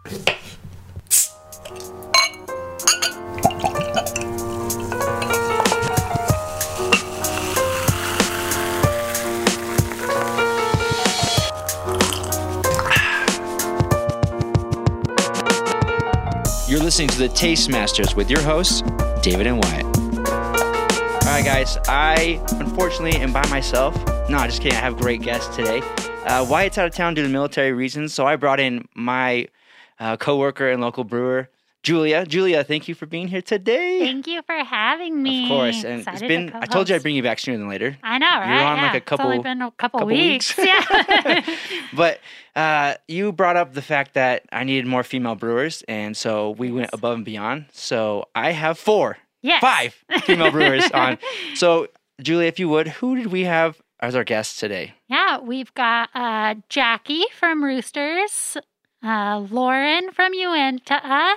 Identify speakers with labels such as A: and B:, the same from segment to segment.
A: You're listening to the Taste Masters with your hosts, David and Wyatt. All right, guys. I, unfortunately, am by myself. No, just kidding. I have great guests today. Wyatt's out of town due to military reasons, so I brought in my coworker and local brewer, Julia. Julia, thank you for being here today.
B: Thank you for having me.
A: Of course. And it's been, I told you I'd bring you back sooner than later.
B: I know, right?
A: You're on like a couple,
B: it's only been a couple weeks.
A: Yeah. But you brought up the fact that I needed more female brewers, and so we went above and beyond. So I have 5 female brewers on. So, Julia, if you would, who did we have as our guests today?
B: Yeah, we've got Jackie from Roosters, Lauren from Uinta,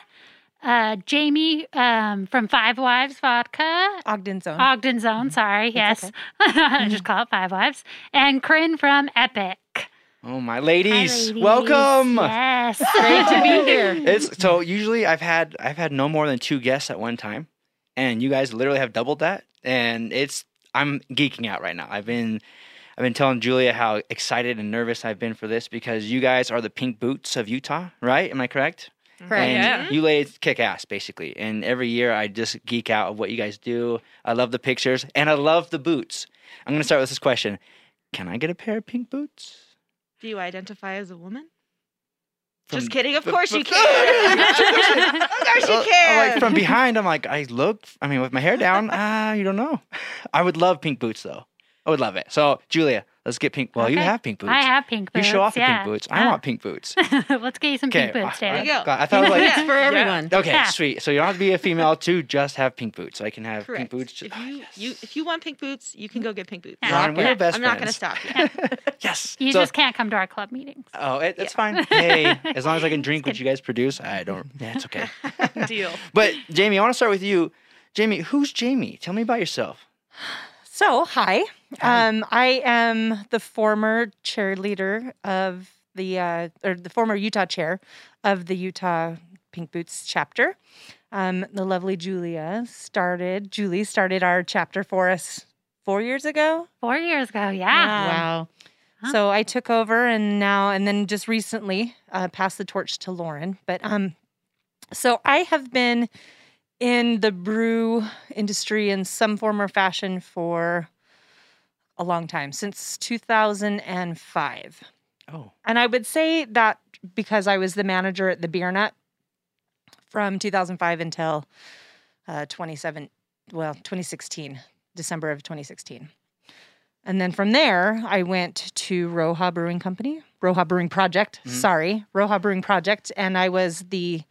B: Jamie from Five Wives Vodka.
C: Ogden Zone,
B: sorry, yes.
C: Okay.
B: I just call it Five Wives. And Corinne from Epic.
A: Oh, my ladies.
B: Hi, ladies.
A: Welcome.
B: Yes.
C: Great to be here.
A: So usually I've had no more than 2 guests at one time, and you guys literally have doubled that, and I'm geeking out right now. I've been telling Julia how excited and nervous I've been for this because you guys are the pink boots of Utah, right? Am I correct?
C: Correct.
A: And you ladies kick ass, basically. And every year I just geek out of what you guys do. I love the pictures, and I love the boots. I'm going to start with this question. Can I get a pair of pink boots?
D: Do you identify as a woman?
A: Just
D: kidding. Of course you can. Of course you can.
A: Like from behind, I'm like, with my hair down, you don't know. I would love pink boots, though. I would love it. So, Julia, let's get pink. Well,
B: Okay.
A: You have pink boots.
B: I have pink boots.
A: You show off the
B: yeah.
A: pink boots. I want pink boots.
B: Let's get you some pink boots,
D: There
B: David.
D: you go.
A: I thought it was like,
C: It's for everyone.
A: okay,
B: Yeah.
A: sweet. So you don't have to be a female to just have pink boots. So I can have
D: Correct.
A: pink boots.
D: If you want pink boots, you can go get pink boots.
B: Yeah.
A: Ron, we're best
D: I'm not going to
A: friends.
D: stop you.
A: Yes.
B: You
A: So-
B: just can't come to our club meetings.
A: Oh, that's fine. Hey, as long as I can drink what you guys produce, I don't. Yeah, it's okay.
D: Deal.
A: But Jamie, I want to start with you. Jamie, who's Jamie? Tell me about yourself.
C: So, hi. I am the former chairleader of the former Utah chair of the Utah Pink Boots chapter. The lovely Julie started our chapter for us 4 years ago.
B: 4 years ago, yeah.
C: Wow.
B: Huh.
C: So I took over and then just recently passed the torch to Lauren. But so I have been in the brew industry in some form or fashion for a long time, since 2005.
A: Oh.
C: And I would say that because I was the manager at the Beer Nut from 2005 until 2016, December of 2016. And then from there, I went to Roja Brewing Project. Roja Brewing Project. And I was the,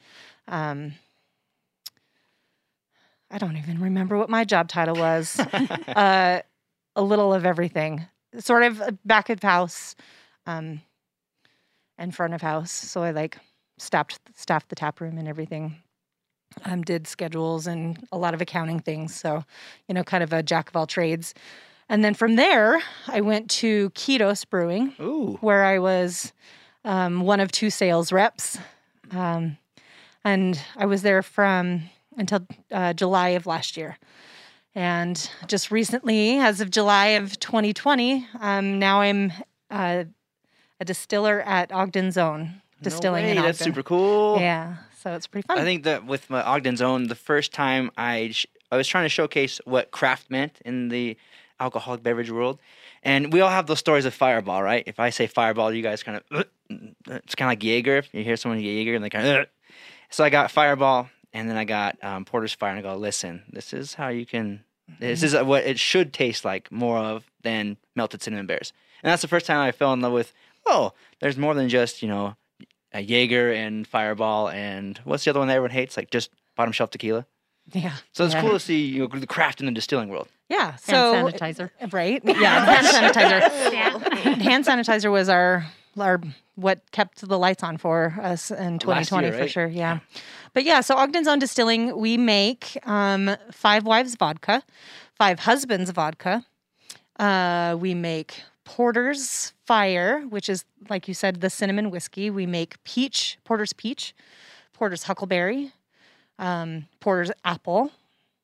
C: I don't even remember what my job title was. A little of everything. Sort of back of house and front of house. So I staffed the tap room and everything. Did schedules and a lot of accounting things. So, kind of a jack of all trades. And then from there, I went to Ketos Brewing, where I was one of 2 sales reps. And I was there until July of last year. And just recently, as of July of 2020, now I'm a distiller at Ogden Zone Distilling in Ogden.
A: That's super cool.
C: Yeah, so it's pretty fun.
A: I think that with my Ogden Zone, the first time I was trying to showcase what craft meant in the alcoholic beverage world. And we all have those stories of Fireball, right? If I say Fireball, you guys kind of, it's kind of like Jaeger. If you hear someone get Jaeger and they kind of, so I got Fireball. And then I got Porter's Fire, and I go, listen, this is how you can, this is what it should taste like more of than melted cinnamon bears. And that's the first time I fell in love with, there's more than just, a Jaeger and Fireball and what's the other one that everyone hates? Like just bottom shelf tequila.
C: Yeah.
A: So it's cool to see the craft in the distilling world.
C: Yeah. So
B: hand sanitizer.
C: Right? Yeah, hand sanitizer.
B: Yeah.
C: Hand sanitizer was our what kept the lights on for us in 2020
A: year,
C: for
A: right?
C: sure. Yeah. But yeah, so Ogden Zone Distilling, we make Five Wives vodka, Five Husbands vodka. We make Porter's Fire, which is, like you said, the cinnamon whiskey. We make Porter's Peach, Porter's Huckleberry, Porter's Apple.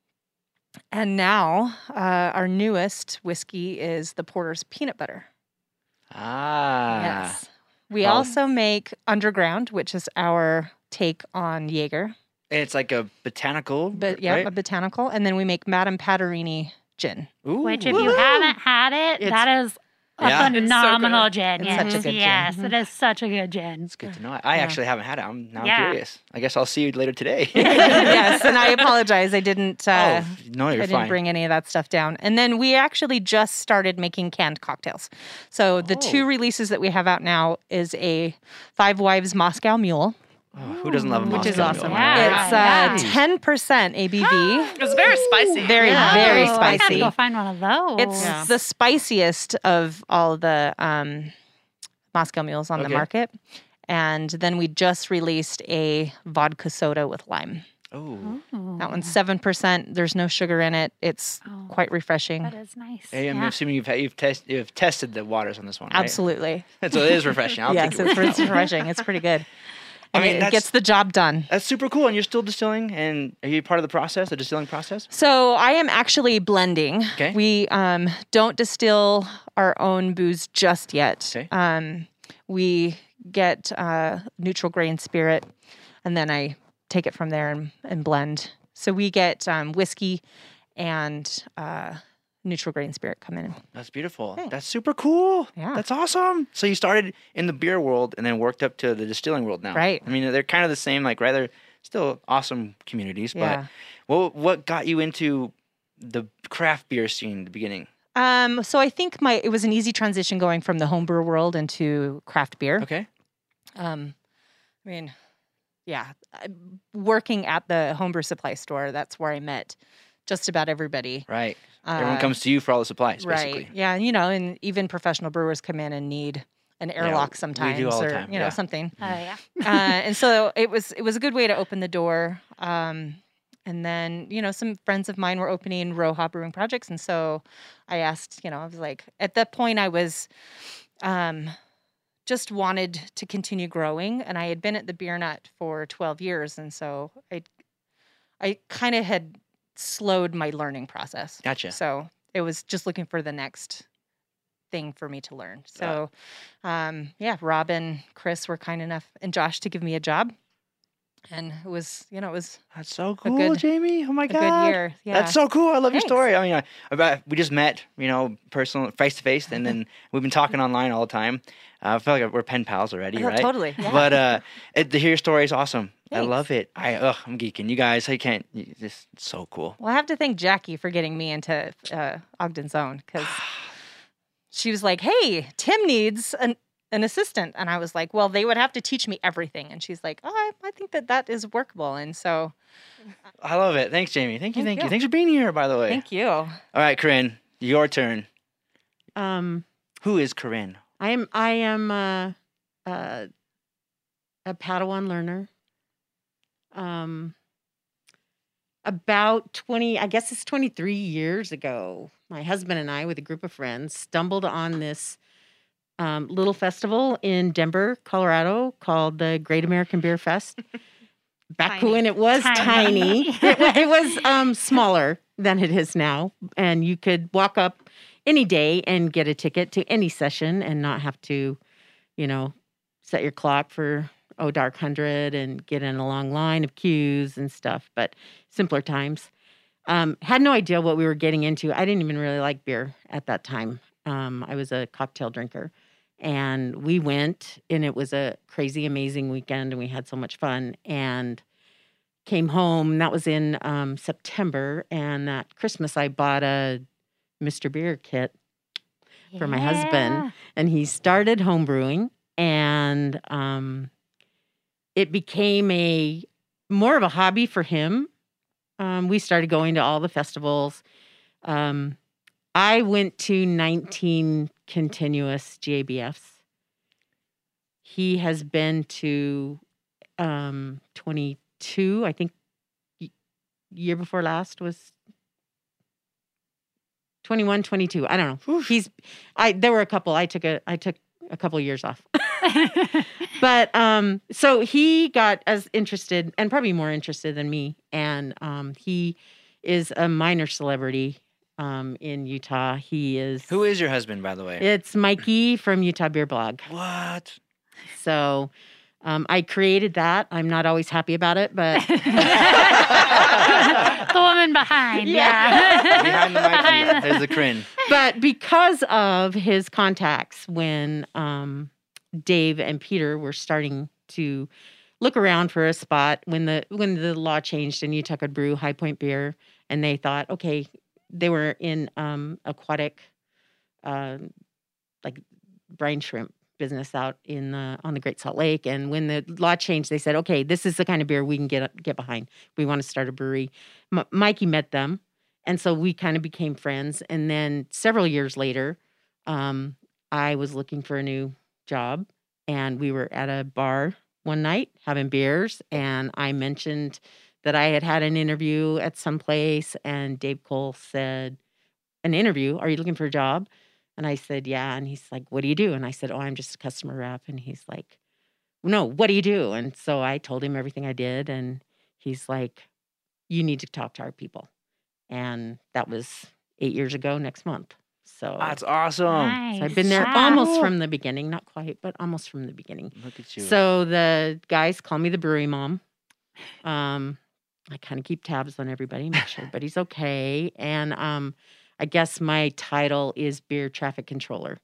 C: And now our newest whiskey is the Porter's Peanut Butter.
A: Ah.
C: Yes. We
A: Oh.
C: also make Underground, which is our take on Jaeger.
A: It's like a botanical.
C: But yeah,
A: right?
C: a botanical. And then we make Madame Patterini gin.
A: Ooh.
B: Which, if you haven't had it,
D: It's-
B: that is a
A: Yeah. It's so
B: phenomenal
D: good.
B: gin.
C: It's
B: Yes,
C: such a good gin.
B: yes,
C: Mhm.
B: it is such a good gin.
A: It's good to know. I
C: Yeah.
A: actually haven't had it. I'm now
B: Yeah.
A: curious. I guess I'll see you later today.
C: Yes, and I apologize. I didn't.
A: No,
C: I
A: you're
C: didn't
A: fine.
C: bring any of that stuff down. And then we actually just started making canned cocktails. So the
A: Oh.
C: 2 releases that we have out now is a Five Wives Moscow Mule,
A: Oh, who doesn't love a
C: which is
A: Moscow
C: awesome.
A: Mule?
B: Yeah.
C: It's
B: Yeah.
C: 10% ABV.
D: It's very spicy.
C: Very,
D: Yeah.
C: very
B: I gotta
C: spicy.
B: go find one of those.
C: It's
D: Yeah.
C: the spiciest of all the Moscow Mules on the
A: Okay.
C: market. And then we just released a vodka soda with lime.
A: Oh,
C: That one's 7%. There's no sugar in it. It's
B: Oh.
C: quite refreshing.
B: That is nice.
A: hey, I'm
B: Yeah.
A: assuming you've tested the waters on this one, right?
C: Absolutely.
A: So it is refreshing. I'll
C: Yes,
A: take your
C: it's
A: word for it.
C: refreshing. It's pretty good.
A: I
C: I
A: mean,
C: mean, it
A: that's-
C: gets the job done.
A: That's super cool. And you're still distilling. And are you part of the process, the distilling process?
C: So I am actually blending.
A: Okay.
C: We don't distill our own booze just yet.
A: Okay.
C: We get neutral grain spirit, and then I take it from there and blend. So we get whiskey and neutral grain spirit come in.
A: That's beautiful.
C: Thanks.
A: That's super cool.
C: Yeah.
A: That's awesome. So you started in the beer world and then worked up to the distilling world now.
C: Right.
A: I mean, they're kind of the same, like, right? They're still awesome communities.
C: Yeah.
A: But what got you into the craft beer scene at the beginning?
C: So I think it was an easy transition going from the homebrew world into craft beer.
A: Okay.
C: I mean, yeah, working at the homebrew supply store, that's where I met just about everybody.
A: Right. Everyone
C: Uh,
A: comes to you for all the supplies,
C: Right.
A: basically.
C: Yeah, and even professional brewers come in and need an airlock
A: we
C: sometimes,
A: do all the
C: or
A: time,
C: you know
A: yeah.
C: something.
B: Oh yeah.
C: And so it was a good way to open the door. And then some friends of mine were opening Roja Brewing Projects, and so I asked. I was like, at that point, I was just wanted to continue growing, and I had been at the Beer Nut for 12 years, and so I kind of had slowed my learning process.
A: Gotcha.
C: So it was just looking for the next thing for me to learn. So, Rob and Chris were kind enough, and Josh, to give me a job, and it was
A: That's so cool,
C: good-
A: Jamie. Oh my
C: a
A: God.
C: good year. Yeah,
A: That's so cool. I love
C: Thanks.
A: your story. I mean, we just met, personal, face to face, and then we've been talking online all the time. I feel like we're pen pals already,
C: Yeah,
A: right?
C: totally. Yeah.
A: But to hear your story is awesome. I
C: Thanks.
A: love it. I'm geeking. You guys, it's so cool.
C: Well, I have to thank Jackie for getting me into Ogden's Own, because she was like, "Hey, Tim needs an assistant," and I was like, "Well, they would have to teach me everything," and she's like, "Oh, I think that is workable," and so
A: I love it. Thanks, Jamie. Thank you.
C: Thank you.
A: Thanks for being here, by the way.
C: thank you.
A: All right, Corinne, your turn. Who is Corinne?
D: I am a Padawan learner. About 20, I guess it's 23 years ago, my husband and I, with a group of friends, stumbled on this little festival in Denver, Colorado, called the Great American Beer Fest. Back
B: Tiny.
D: when it was
B: Tiny.
D: tiny, it was smaller than it is now, and you could walk up any day and get a ticket to any session and not have to, set your clock for dark 100 and get in a long line of queues and stuff. But simpler times. Had no idea what we were getting into. I didn't even really like beer at that time. I was a cocktail drinker, and we went, and it was a crazy, amazing weekend, and we had so much fun. And came home. That was in September, and that Christmas I bought a Mr. Beer kit for my husband, and he started homebrewing, and it became more of a hobby for him. We started going to all the festivals. I went to 19 continuous GABFs. He has been to 22. I think year before last was 21, 22. I don't know. There were a couple. I took a couple of years off. But so he got as interested and probably more interested than me. And he is a minor celebrity in Utah.
A: Who is your husband, by the way?
D: It's Mikey from Utah Beer Blog.
A: What?
D: So I created that. I'm not always happy about it, but
B: The woman behind. Yeah.
A: Behind the mic, there's the Corinne.
D: but because of his contacts when Dave and Peter were starting to look around for a spot when the law changed and Utah could brew High Point beer, and they thought, okay, they were in aquatic, like brine shrimp business out on the Great Salt Lake. And when the law changed, they said, okay, this is the kind of beer we can get behind. We want to start a brewery. Mikey met them, and so we kind of became friends. And then several years later, I was looking for a new job, and we were at a bar one night having beers, and I mentioned that I had an interview at some place, and Dave Cole said, an interview? Are you looking for a job? And I said, yeah. And he's like, what do you do? And I said, oh, I'm just a customer rep. And he's like, no, what do you do? And so I told him everything I did, and he's like, you need to talk to our people. And that was 8 years ago next month. So
A: That's awesome.
B: Nice.
D: so I've been there
B: Wow.
D: almost from the beginning, not quite, but almost from the beginning.
A: Look at you.
D: So the guys call me the brewery mom. I kind of keep tabs on everybody, make sure everybody's okay. And I guess my title is beer traffic controller.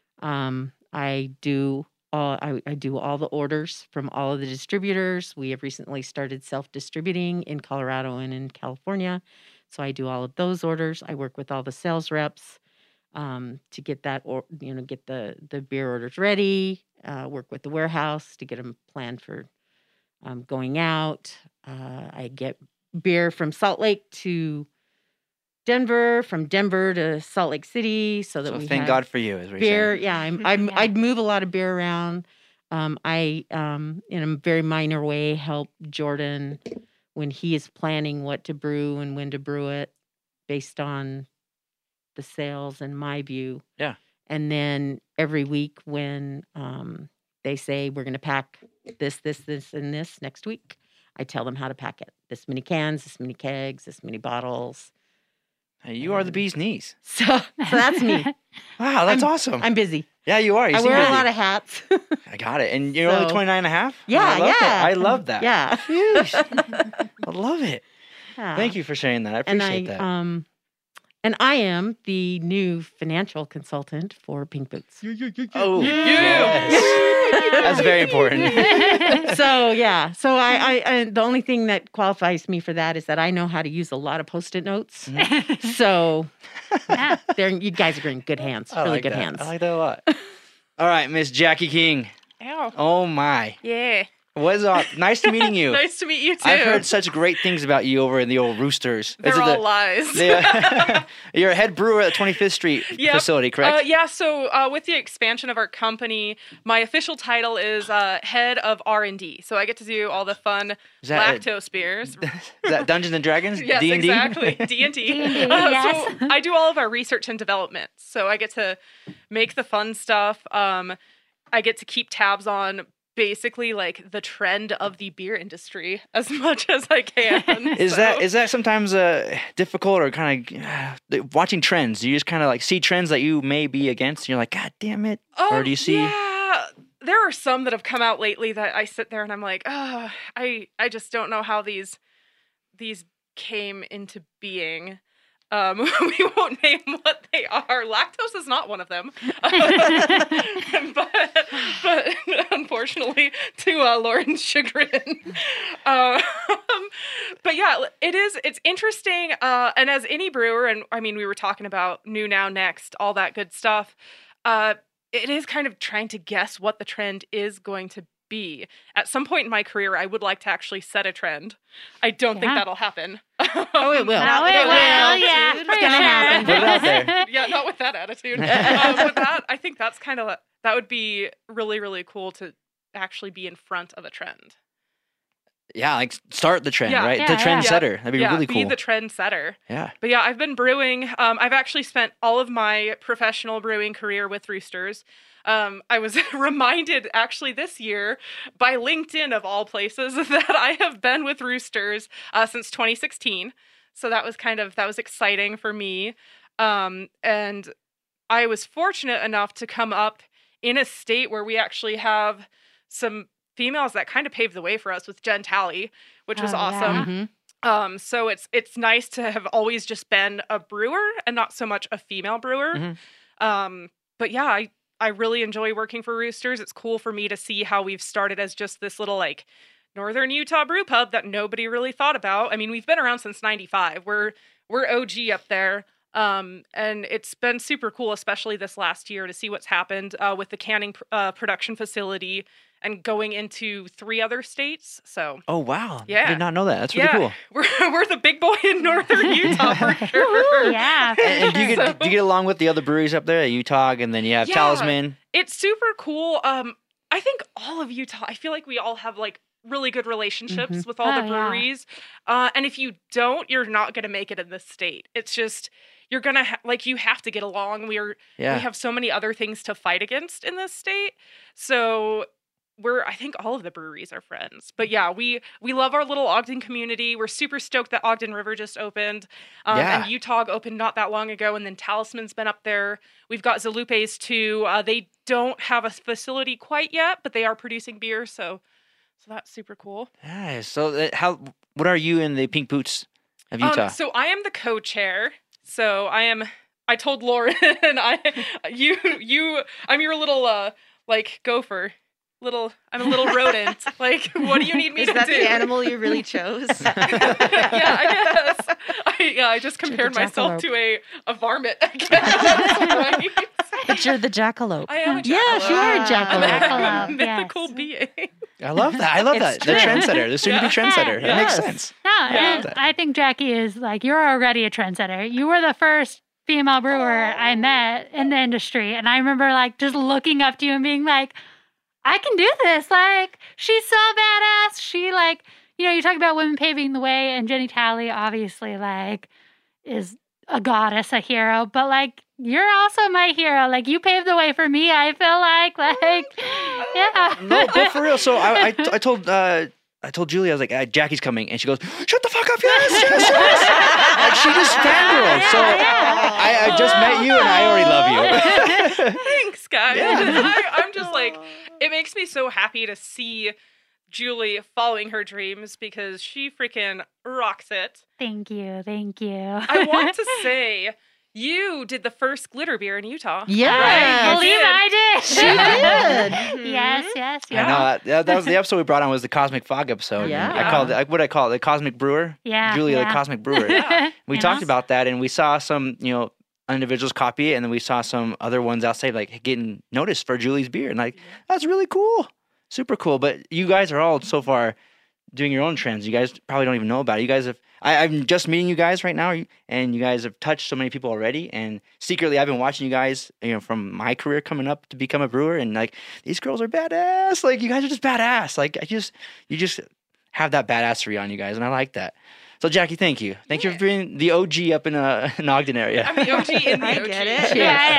D: I do all the orders from all of the distributors. We have recently started self-distributing in Colorado and in California, so I do all of those orders. I work with all the sales reps to get that, or get the beer orders ready. Work with the warehouse to get them planned for going out. I get beer from Salt Lake to Denver, from Denver to Salt Lake City, so that we
A: thank
D: have
A: God for you, is what you're
D: beer.
A: saying.
D: Yeah, I move a lot of beer around. I in a very minor way help Jordan when he is planning what to brew and when to brew it based on the sales and my view.
A: Yeah.
D: And then every week when they say we're going to pack this, and this next week, I tell them how to pack it. This many cans, this many kegs, this many bottles.
A: Hey, you are the bee's knees.
D: So that's me.
A: Wow, that's awesome.
D: I'm busy.
A: Yeah, you are. You
D: I
A: seem
D: wear
A: busy.
D: a lot of hats.
A: I got it. And you're
D: So-
A: only 29 and a half?
D: Yeah,
A: I love
D: yeah.
A: that. I love that.
D: Yeah.
A: Phew. I love it.
D: Yeah.
A: Thank you for sharing that. I
D: And
A: appreciate that.
D: And I am the new financial consultant for Pink Boots.
A: Oh, yes. That's very important.
D: So yeah, so I the only thing that qualifies me for that is that I know how to use a lot of Post-it notes. So
B: Yeah.
D: you guys are in good hands,
A: I
D: really
A: like
D: good
A: that.
D: hands.
A: I like that a lot. All right, Miss Jackie King.
E: Ow.
A: Oh, my.
E: Yeah.
A: What's up? Nice to meeting you.
E: Nice to meet you too.
A: I've heard such great things about you over in the old Roosters.
E: They're
A: Is it
E: all lies.
A: You're a head brewer at the 25th Street
E: Yep.
A: facility, correct?
E: Yeah, so with the expansion of our company, my official title is head of R&D. So I get to do all the fun
A: Is that
E: lactose beers.
A: Is that Dungeons and Dragons?
E: Yes,
A: D&D?
E: exactly. D&D.
B: D&D, yes.
E: So I do all of our research and development. So I get to make the fun stuff. I get to keep tabs on basically like the trend of the beer industry as much as I can.
A: Is that sometimes difficult or kind of watching trends? Do you just kind of like see trends that you may be against and you're like, God damn it? Or do you see?
E: Yeah, there are some that have come out lately that I sit there and I'm like, oh, I just don't know how these came into being. We won't name what they are. Lactose is not one of them, but unfortunately, to Lauren's chagrin. But yeah, it's interesting. And as any brewer, and I mean, we were talking about new, now, next, all that good stuff. It is kind of trying to guess what the trend is going to be. At some point in my career, I would like to actually set a trend. I don't think
B: Yeah.
E: that'll happen.
D: Oh, it will.
B: Oh, it will. Yeah,
E: It's
B: for
D: gonna happen.
A: Put it out there.
E: Yeah, not with that attitude. With that, I think that's that would be really, really cool to actually be in front of a trend.
A: like start the trend,
E: Yeah.
A: right?
B: Yeah,
A: The
B: yeah.
A: trendsetter. That'd be really
E: Be
A: cool.
E: the trendsetter.
A: Yeah.
E: But yeah, I've been brewing. I've actually spent all of my professional brewing career with Roosters. I was reminded actually this year by LinkedIn of all places that I have been with Roosters since 2016. So that was exciting for me. And I was fortunate enough to come up in a state where we actually have some females that kind of paved the way for us with Jen Talley, which was
B: Oh, yeah.
E: awesome.
D: Mhm.
E: So it's nice to have always just been a brewer and not so much a female brewer.
A: Mhm.
E: But yeah, I really enjoy working for Roosters. It's cool for me to see how we've started as just this little like Northern Utah brew pub that nobody really thought about. I mean, we've been around since '95. We're OG up there. And it's been super cool, especially this last year, to see what's happened with the canning production facility and going into 3 other states. So
A: Oh wow.
E: Yeah.
A: I did not know that. That's really
E: yeah,
A: cool.
E: we're the big boy in Northern Utah for sure.
B: Yeah.
A: And do you
E: So-
A: get along with the other breweries up there, Utah, and then you have
E: Yeah.
A: Talisman.
E: It's super cool. I think all of Utah, I feel like we all have like really good relationships with all
B: Oh,
E: the
B: yeah.
E: breweries. And if you don't, you're not going to make it in this state. It's just, you're going to you have to get along. We
A: Yeah.
E: have so many other things to fight against in this state. So I think all of the breweries are friends. But yeah, we love our little Ogden community. We're super stoked that Ogden River just opened.
A: Yeah.
E: And Utah opened not that long ago. And then Talisman's been up there. We've got Zalupe's too. They don't have a facility quite yet, but they are producing beer. So that's super cool.
A: Yeah. So what are you in the Pink Boots of Utah?
E: So I am the co-chair. So I told Lauren, I'm your little gopher. I'm a little rodent. Like, what do you need me
F: Is
E: to
F: that
E: do?
F: the animal you really chose?
E: Yeah, I guess. I just compared
C: the
E: myself
C: jackalope.
E: to a varmint. I guess. Right?
C: But you're the jackalope.
E: I am a jackalope.
D: Yes, you are a
E: I'm
D: jackalope.
B: Jackalope,
E: a mythical
B: yes.
E: being.
A: I love that. I love that.
C: It's
A: The
C: true.
A: trendsetter, the soon-to-be
E: Yeah.
A: trendsetter. That makes
D: Yes.
A: sense.
B: No,
E: Yeah.
B: and I think Jackie is like, you're already a trendsetter. You were the first female brewer I met in the industry. And I remember like just looking up to you and being like, I can do this. Like, she's so badass. She like, you talk about women paving the way, and Jenny Talley obviously like is a goddess, a hero, but like you're also my hero. Like you paved the way for me. I feel like yeah.
A: No, but for real. So I told Julie, I was like, Jackie's coming. And she goes, shut the fuck up. Yes. Like, she just fangirled. So I just met you and I already love you.
E: Thanks, guys.
A: Yeah.
E: I'm just like, it makes me so happy to see Julie following her dreams because she freaking rocks it.
B: Thank you.
E: I want to say you did the first glitter beer in Utah.
D: Yes.
E: Right?
B: Believe I did.
D: She did.
B: Yes.
A: I know that was the episode we brought on was the Cosmic Fog episode.
D: Yeah.
A: I called it, what I call it, the Cosmic Brewer.
B: Yeah.
A: Julia,
B: yeah.
A: the Cosmic Brewer.
E: Yeah.
A: We
B: You
A: talked
B: know?
A: about that and we saw some, individuals copy it and then we saw some other ones outside like getting noticed for Julie's beer. And like, that's really cool. Super cool. But you guys are all so far doing your own trends. You guys probably don't even know about it. You guys have, I'm just meeting you guys right now and you guys have touched so many people already. And secretly I've been watching you guys, from my career coming up to become a brewer. And like, these girls are badass. Like you guys are just badass. Like you just have that badassery on you guys. And I like that. So Jackie, thank you. Thank you for being the OG up in Ogden area.
E: I'm the OG in the
F: I
E: OG.
F: get it.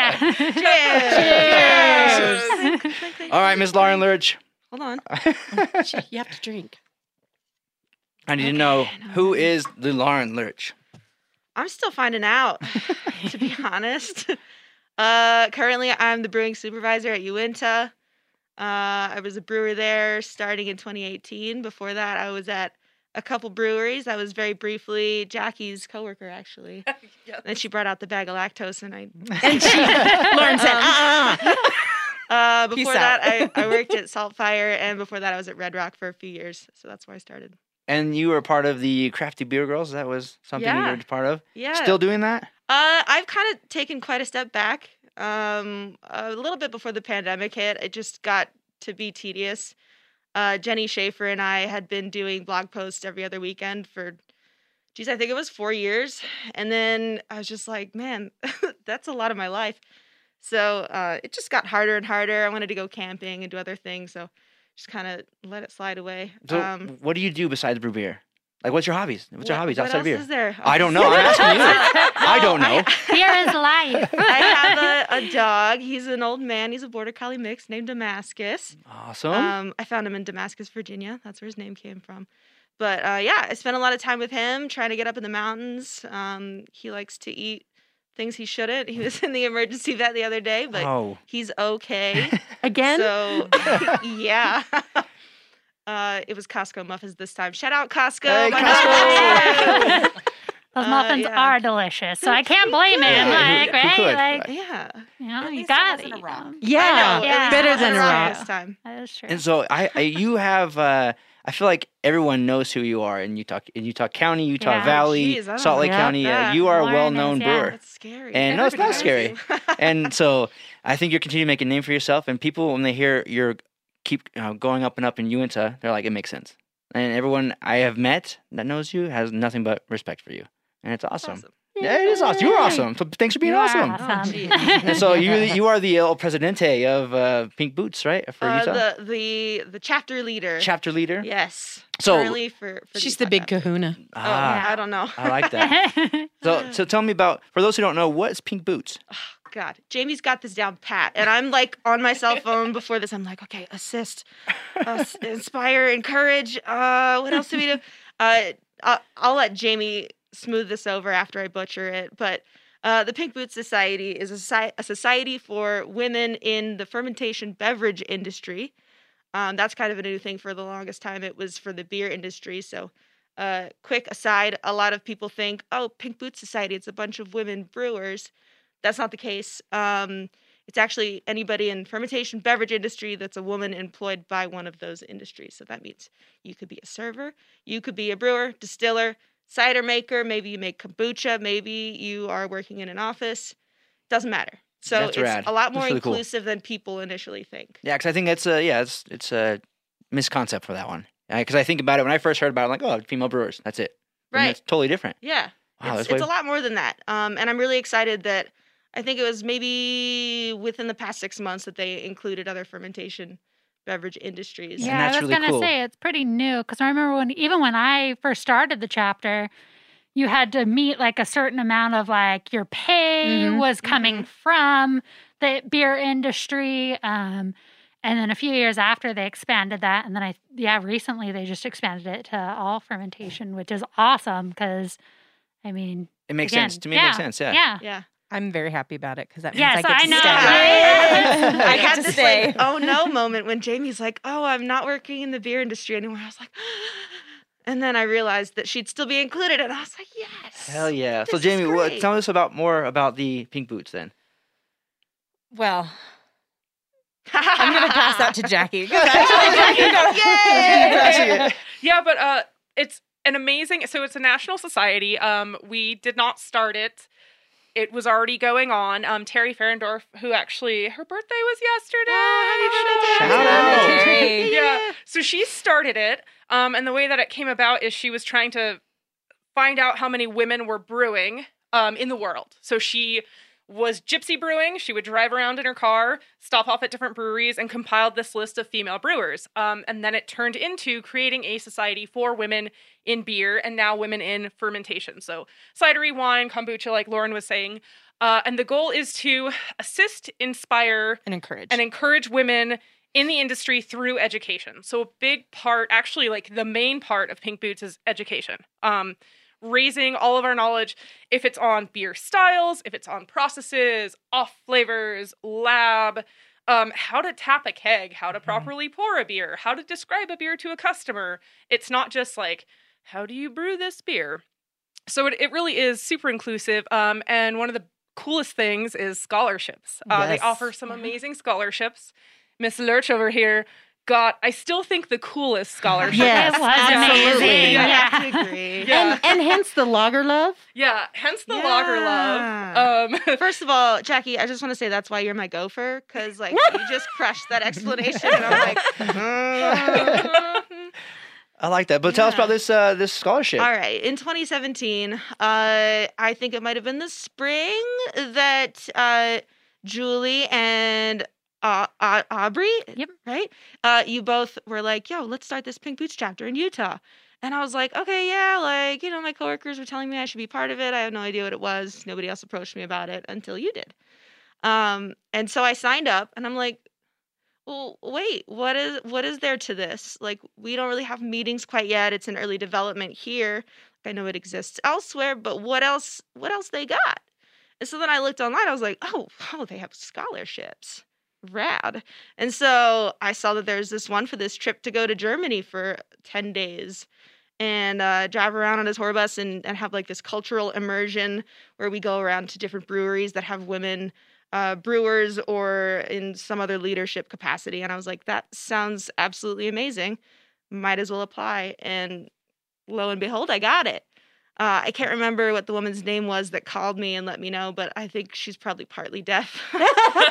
B: Yeah.
F: Cheers.
A: All right, Ms. Lauren Lurch.
F: Hold on.
D: You have to drink.
A: I need to know who is the Lauren Lurch.
F: I'm still finding out, to be honest. Currently, I'm the brewing supervisor at Uinta. I was a brewer there starting in 2018. Before that, I was at a couple breweries. I was very briefly Jackie's coworker, actually.
E: Yes.
F: Then she brought out the bag of lactose, and
D: Lauren said,
F: before
C: Peace
F: that, I worked at Saltfire, and before that, I was at Red Rock for a few years. So that's where I started.
A: And you were part of the Crafty Beer Girls. That was something you
F: Yeah.
A: were part of.
F: Yeah.
A: Still doing that?
F: I've kind of taken quite a step back. A little bit before the pandemic hit, it just got to be tedious. Jenny Schaefer and I had been doing blog posts every other weekend for, I think it was 4 years. And then I was just like, man, that's a lot of my life. So it just got harder and harder. I wanted to go camping and do other things. So just kind of let it slide away.
A: So, what do you do besides brew beer? Like, what's your hobbies? What's your hobbies
F: what
A: outside of beer?
F: else is there?
A: I don't know. I'm asking you. I don't know.
B: Beer is life.
F: I have a dog. He's an old man. He's a border collie mix named Damascus.
A: Awesome.
F: I found him in Damascus, Virginia. That's where his name came from. But yeah, I spent a lot of time with him trying to get up in the mountains. He likes to eat things he shouldn't. He was in the emergency vet the other day, but he's okay.
D: Again?
F: So, yeah. It was Costco muffins this time. Shout out Costco.
A: Hey,
F: My
A: Costco!
F: dog.
B: Those muffins
F: yeah.
B: are delicious, so I can't blame him.
A: Yeah,
B: Like,
A: who
B: right?
A: could?
B: Like,
F: Yeah.
B: you know,
C: At
B: you
C: least it
B: got
C: wasn't
B: it.
C: a rock.
D: Yeah,
F: I know.
B: Yeah.
D: better than a
F: That's
D: rock.
F: this time.
B: That is true.
A: And so you have. I feel like everyone knows who you are in Utah County, Utah
B: Yeah.
A: Valley,
F: Jeez, I don't
A: Salt
F: know
A: Lake
F: about
A: County.
F: that.
A: You are a
B: Lauren
A: well-known
B: is, yeah.
A: brewer.
F: That's scary.
A: And no, it's not
F: Everybody
A: scary.
F: knows you.
A: And so I think you're continuing to make a name for yourself. And people, when they hear you're keep going up and up in Uinta, they're like, it makes sense. And everyone I have met that knows you has nothing but respect for you. And it's awesome.
F: Awesome.
A: Yeah, it is awesome. You're awesome. So thanks for being
B: You are
A: awesome.
B: awesome.
F: geez.
A: And so you are the El Presidente of Pink Boots, right? For Utah?
F: The chapter leader.
A: Chapter leader.
F: Yes.
A: So-
F: currently for
D: She's
F: Utah
D: the big
F: chapter.
D: kahuna.
F: Oh,
A: Ah,
F: I don't know.
A: I like that. So tell me about, for those who don't know, what is Pink Boots?
F: God, Jamie's got this down pat, and I'm like on my cell phone before this. I'm like, okay, assist, inspire, encourage. What else do we do? I'll let Jamie smooth this over after I butcher it. But the Pink Boots Society is a society for women in the fermentation beverage industry. That's kind of a new thing for the longest time. It was for the beer industry. So, quick aside, a lot of people think, oh, Pink Boots Society, it's a bunch of women brewers. That's not the case. It's actually anybody in fermentation beverage industry that's a woman employed by one of those industries. So that means you could be a server, you could be a brewer, distiller, cider maker, maybe you make kombucha, maybe you are working in an office. Doesn't matter. So
A: That's
F: it's
A: rad.
F: a lot more
A: That's really cool.
F: inclusive than people initially think.
A: Yeah, because I think that's it's a misconcept for that one. Because I think about it, when I first heard about it, I'm like, oh, female brewers, that's it. And
F: Right.
A: that's totally different.
F: Yeah.
A: Wow,
F: it's
A: that's
F: a
A: way-
F: lot more than that. And I'm really excited that I think it was maybe within the past 6 months that they included other fermentation beverage industries.
A: And
B: Yeah,
A: that's
B: I was
A: really
B: gonna
A: cool.
B: say it's pretty new because I remember when I first started the chapter, you had to meet like a certain amount of like your pay was coming from the beer industry. And then a few years after they expanded that, and then recently they just expanded it to all fermentation, which is awesome because I mean
A: It makes
B: again,
A: sense. To me, it makes sense. Yeah.
B: Yeah.
F: Yeah.
C: I'm very happy about it because that means
B: Yes,
C: I get
B: I
C: to
B: know,
C: stay.
B: right?
F: I
C: get
F: had
C: to
F: this
C: stay.
F: like, oh no moment when Jamie's like, oh, I'm not working in the beer industry anymore. I was like, and then I realized that she'd still be included, and I was like, yes.
A: Hell yeah. So
F: This is
A: Jamie,
F: great.
A: tell us more about the Pink Boots then.
C: Well, I'm going to pass that to Jackie. Jackie,
E: Yeah, but it's an amazing. So it's a national society. We did not start it. It was already going on. Terry Ferendorf, who actually her birthday was yesterday.
A: Shout out.
C: Terry.
E: Yeah. So she started it. And the way that it came about is she was trying to find out how many women were brewing in the world. So she was gypsy brewing. She would drive around in her car, stop off at different breweries, and compiled this list of female brewers. And then it turned into creating a society for women in beer and now women in fermentation. So cidery, wine, kombucha, like Lauren was saying. And the goal is to assist, inspire,
C: And encourage.
E: and encourage women in the industry through education. So a big part, actually like the main part of Pink Boots is education. Raising all of our knowledge, if it's on beer styles, if it's on processes, off flavors, lab, how to tap a keg, how to properly pour a beer, how to describe a beer to a customer. It's not just like, how do you brew this beer? So it really is super inclusive. And one of the coolest things is scholarships. They
C: Yes.
E: offer some amazing scholarships. Miss Lurch over here got, I still think, the coolest scholarship.
D: Yes,
B: It was
D: absolutely.
B: amazing.
F: I
B: Yeah.
F: have to agree.
E: Yeah.
D: And hence the lager love.
E: Yeah, hence the
F: Yeah.
E: lager love.
F: First of all, Jackie, I just want to say that's why you're my gopher, because like you just crushed that explanation, and I'm like,
A: I like that. But tell us
F: Yeah.
A: about this scholarship.
F: All right. In 2017, I think it might have been the spring that Julie and Aubrey.
B: Yep.
F: Right. You both were like, yo, let's start this Pink Boots chapter in Utah. And I was like, okay, yeah, like, my coworkers were telling me I should be part of it. I have no idea what it was. Nobody else approached me about it until you did. And so I signed up, and I'm like, well, wait, what is there to this? Like, we don't really have meetings quite yet. It's in early development here. I know it exists elsewhere, but what else they got? And so then I looked online. I was like, oh, they have scholarships. Rad. And so I saw that there's this one for this trip to go to Germany for 10 days and drive around on a tour bus and have like this cultural immersion where we go around to different breweries that have women brewers or in some other leadership capacity. And I was like, that sounds absolutely amazing. Might as well apply. And lo and behold, I got it. I can't remember what the woman's name was that called me and let me know, but I think she's probably partly deaf. Because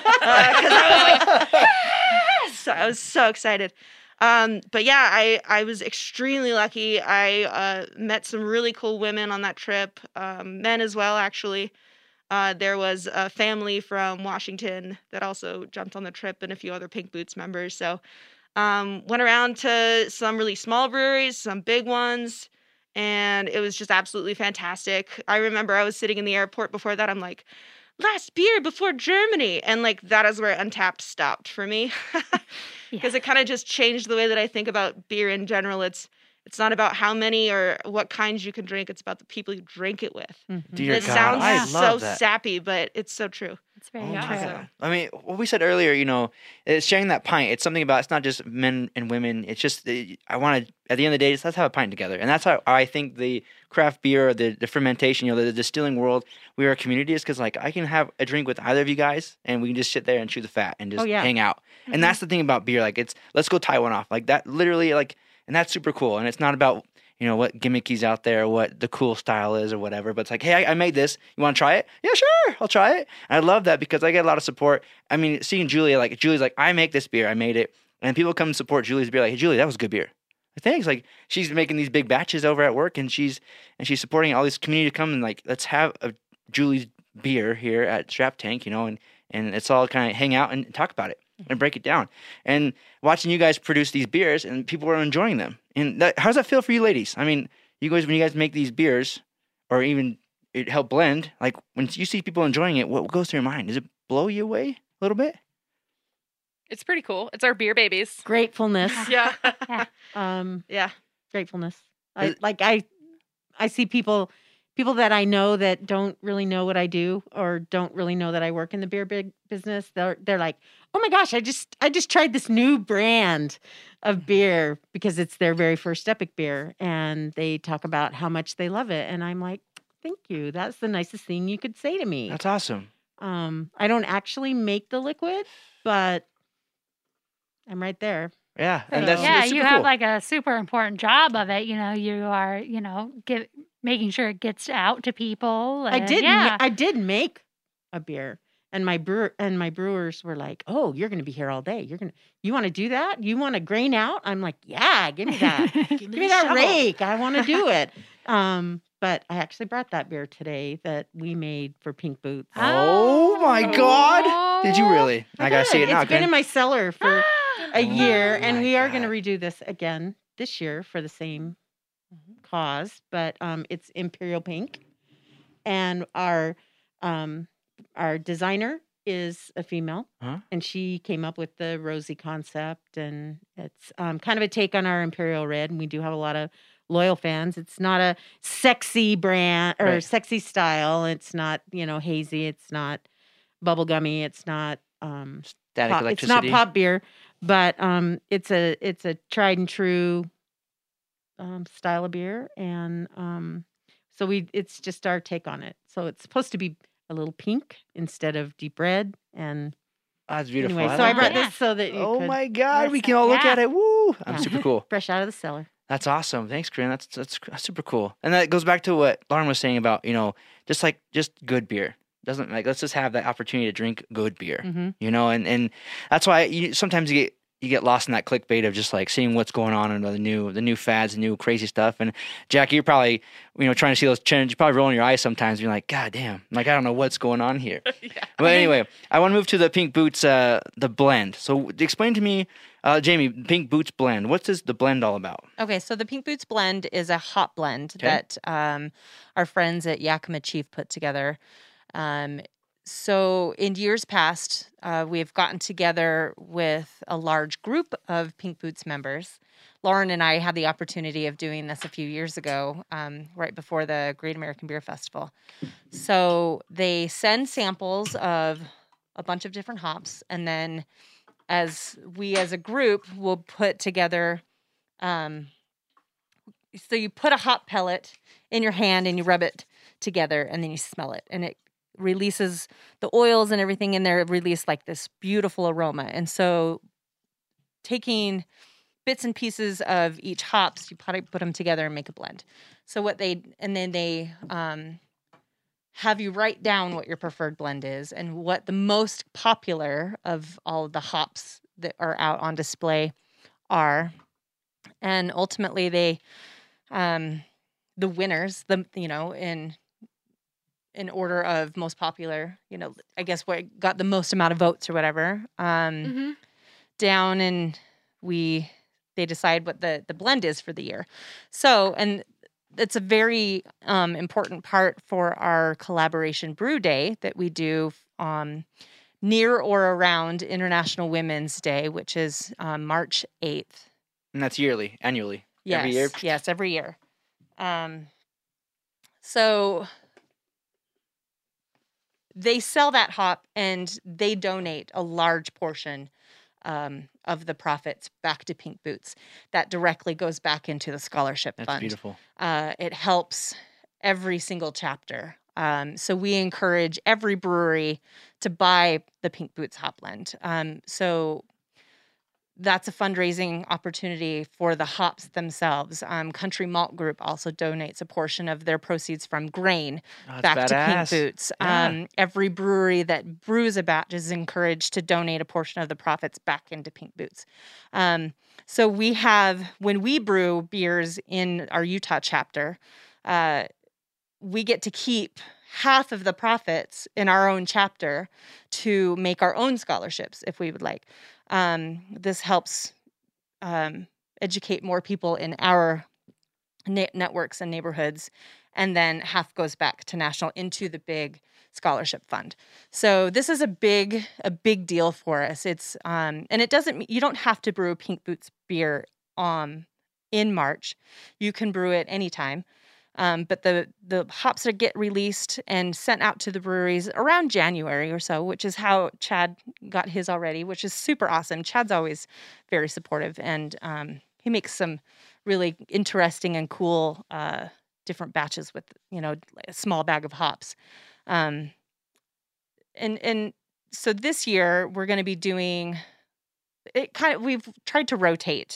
F: I was like, yes! I was so excited. But yeah, I was extremely lucky. I met some really cool women on that trip, men as well, actually. There was a family from Washington that also jumped on the trip and a few other Pink Boots members. So went around to some really small breweries, some big ones. And it was just absolutely fantastic. I remember I was sitting in the airport before that. I'm like, last beer before Germany. And like, that is where Untapped stopped for me. Because it kind of just changed the way that I think about beer in general. It's not about how many or what kinds you can drink. It's about the people you drink it with.
A: Dear
F: It
A: God,
F: sounds
A: I
F: so
A: love that.
F: sappy, but it's so true.
B: It's very
A: Oh my
B: true.
A: God. I mean, what we said earlier, it's sharing that pint. It's something about, it's not just men and women. It's just, I want to, at the end of the day, let's have a pint together. And that's how I think the craft beer, the fermentation, the distilling world, we are a community, is because like I can have a drink with either of you guys and we can just sit there and chew the fat and just hang out. And that's the thing about beer. Like let's go tie one off. Like that literally like, and that's super cool. And it's not about, what gimmickies out there, what the cool style is or whatever. But it's like, hey, I made this. You want to try it? Yeah, sure. I'll try it. And I love that because I get a lot of support. I mean, seeing Julia, Julie's like, I make this beer. I made it. And people come and support Julie's beer. Like, hey, Julie, that was good beer. Thanks. Like, she's making these big batches over at work and she's supporting all this community to come and like, let's have a Julie's beer here at Strap Tank, and it's all kind of hang out and talk about it and break it down. And watching you guys produce these beers and people are enjoying them. And how does that feel for you ladies? I mean, you guys, when you guys make these beers or even it help blend, like when you see people enjoying it, what goes through your mind? Does it blow you away a little bit?
E: It's pretty cool. It's our beer babies.
D: Gratefulness.
E: Yeah.
F: Yeah.
D: Gratefulness. I see people that I know that don't really know what I do or don't really know that I work in the beer business. They're like, oh my gosh, I just tried this new brand of beer because it's their very first Epic beer. And they talk about how much they love it. And I'm like, thank you. That's the nicest thing you could say to me.
A: That's awesome.
D: I don't actually make the liquid, but I'm right there.
A: Yeah. And that's
B: yeah,
A: it's super
B: you have
A: cool.
B: like a super important job of it. You are, making sure it gets out to people.
D: I
B: and-
D: did.
B: Yeah.
D: I did make a beer, and my brewers were like, "Oh, you're going to be here all day. You want to do that? You want to grain out?" I'm like, "Yeah, give me that. give me that
F: shovel."
D: rake. I want to do it." But I actually brought that beer today that we made for Pink Boots.
A: Oh my God. Did you really? I got to see it now.
D: It's been in my cellar for a year, and
A: my
D: we are going to
A: God.
D: redo this again this year for the same cause. But it's Imperial Pink, and our designer is a female,
A: Huh?
D: and she came up with the rosy concept, and it's kind of a take on our Imperial Red. And we do have a lot of loyal fans. It's not a sexy brand or
A: Right.
D: sexy style. It's not hazy. It's not bubblegummy. It's not
A: Static
D: pop, it's
A: electricity.
D: not pop beer, but it's a tried and true style of beer, and so it's just our take on it. So it's supposed to be a little pink instead of deep red, and
A: That's beautiful.
D: anyway,
A: I
D: so I
A: like
D: brought
A: that.
D: this so that you
A: Oh
D: could
A: my God. We
B: Yes,
A: can all look
B: yeah.
A: at it. Woo. I'm
D: Yeah.
A: super cool.
D: fresh out of the cellar.
A: That's awesome. Thanks, Corinne. That's super cool. And that goes back to what Lauren was saying about, just good beer. Doesn't let's just have that opportunity to drink good beer,
D: Mm-hmm.
A: and that's why sometimes you you get lost in that clickbait of just like seeing what's going on and the new fads, the new crazy stuff. And Jackie, you're probably, trying to see those trends. You're probably rolling your eyes sometimes, being like, God damn, like, I don't know what's going on here.
E: Yeah.
A: But anyway, I want to move to the Pink Boots, the blend. So explain to me, Jamie, Pink Boots blend. What's the blend all about?
C: Okay, so the Pink Boots blend is a hop blend
A: Okay.
C: that our friends at Yakima Chief put together. So in years past, we've gotten together with a large group of Pink Boots members. Lauren and I had the opportunity of doing this a few years ago, right before the Great American Beer Festival. So they send samples of a bunch of different hops, and then as a group will put together, so you put a hop pellet in your hand and you rub it together, and then you smell it, and it releases the oils and everything in there, release like this beautiful aroma. And so taking bits and pieces of each hops, you put them together and make a blend. So then they have you write down what your preferred blend is and what the most popular of all of the hops that are out on display are. And ultimately they, the winners, in order of most popular, I guess what got the most amount of votes or whatever, down, and they decide what the blend is for the year. So, and it's a very important part for our collaboration brew day that we do near or around International Women's Day, which is March 8th.
A: And that's annually.
C: Yes,
A: Every year?
C: Yes, every year. So they sell that hop and they donate a large portion of the profits back to Pink Boots. That directly goes back into the scholarship
A: That's
C: fund.
A: beautiful.
C: It helps every single chapter. So we encourage every brewery to buy the Pink Boots hop blend. So that's a fundraising opportunity for the hops themselves. Country Malt Group also donates a portion of their proceeds from grain
A: Oh, that's
C: back to Pink
A: badass.
C: Boots.
A: Yeah.
C: Every brewery that brews a batch is encouraged to donate a portion of the profits back into Pink Boots. So we have, when we brew beers in our Utah chapter, we get to keep half of the profits in our own chapter to make our own scholarships if we would like. This helps educate more people in our networks and neighborhoods, and then half goes back to national into the big scholarship fund. So this is a big deal for us. It's and it doesn't, you don't have to brew Pink Boots beer in March. You can brew it anytime. But the hops that get released and sent out to the breweries around January or so, which is how Chad got his already, which is super awesome. Chad's always very supportive, and he makes some really interesting and cool different batches with a small bag of hops. And so this year we're going to be doing it. We've tried to rotate.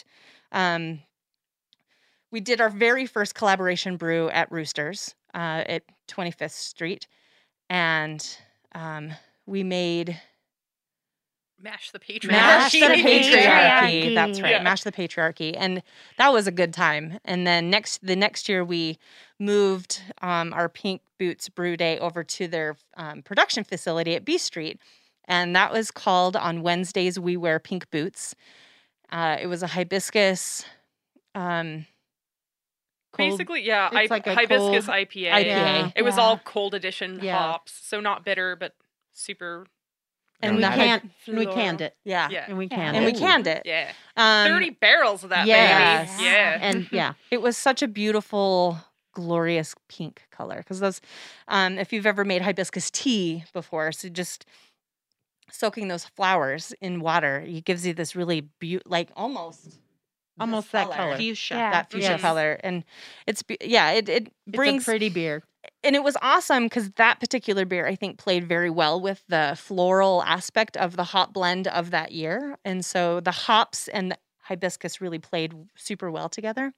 C: We did our very first collaboration brew at Roosters at 25th Street, and we made
E: Mash the patriarchy.
C: Mash the
B: Patriarchy.
C: Patriarchy. That's right,
E: Yeah.
C: Mash the Patriarchy, and that was a good time. And then the next year we moved our Pink Boots Brew Day over to their production facility at B Street, and that was called On Wednesdays We Wear Pink Boots. It was a hibiscus.
E: Basically, yeah,
C: It's like a
E: hibiscus
C: cold
E: IPA.
C: IPA.
E: It was all cold edition
C: Yeah.
E: hops, so not bitter, but super.
D: And we
A: Yeah.
D: canned it.
C: Yeah.
E: Yeah,
D: And we
B: Yeah.
D: canned
C: And
D: it.
C: we canned it.
E: yeah.
C: Um,
E: 30 barrels of that
C: yes.
E: baby. Yeah.
D: And yeah,
C: It was such a beautiful, glorious pink color. Because those, if you've ever made hibiscus tea before, so just soaking those flowers in water, it gives you this really
D: Almost that color.
F: Fuchsia.
B: Yeah.
C: that fuchsia
D: Yes.
C: color, and it brings
D: it's a pretty beer.
C: and it was awesome because that particular beer I think played very well with the floral aspect of the hop blend of that year, and so the hops and the hibiscus really played super well together.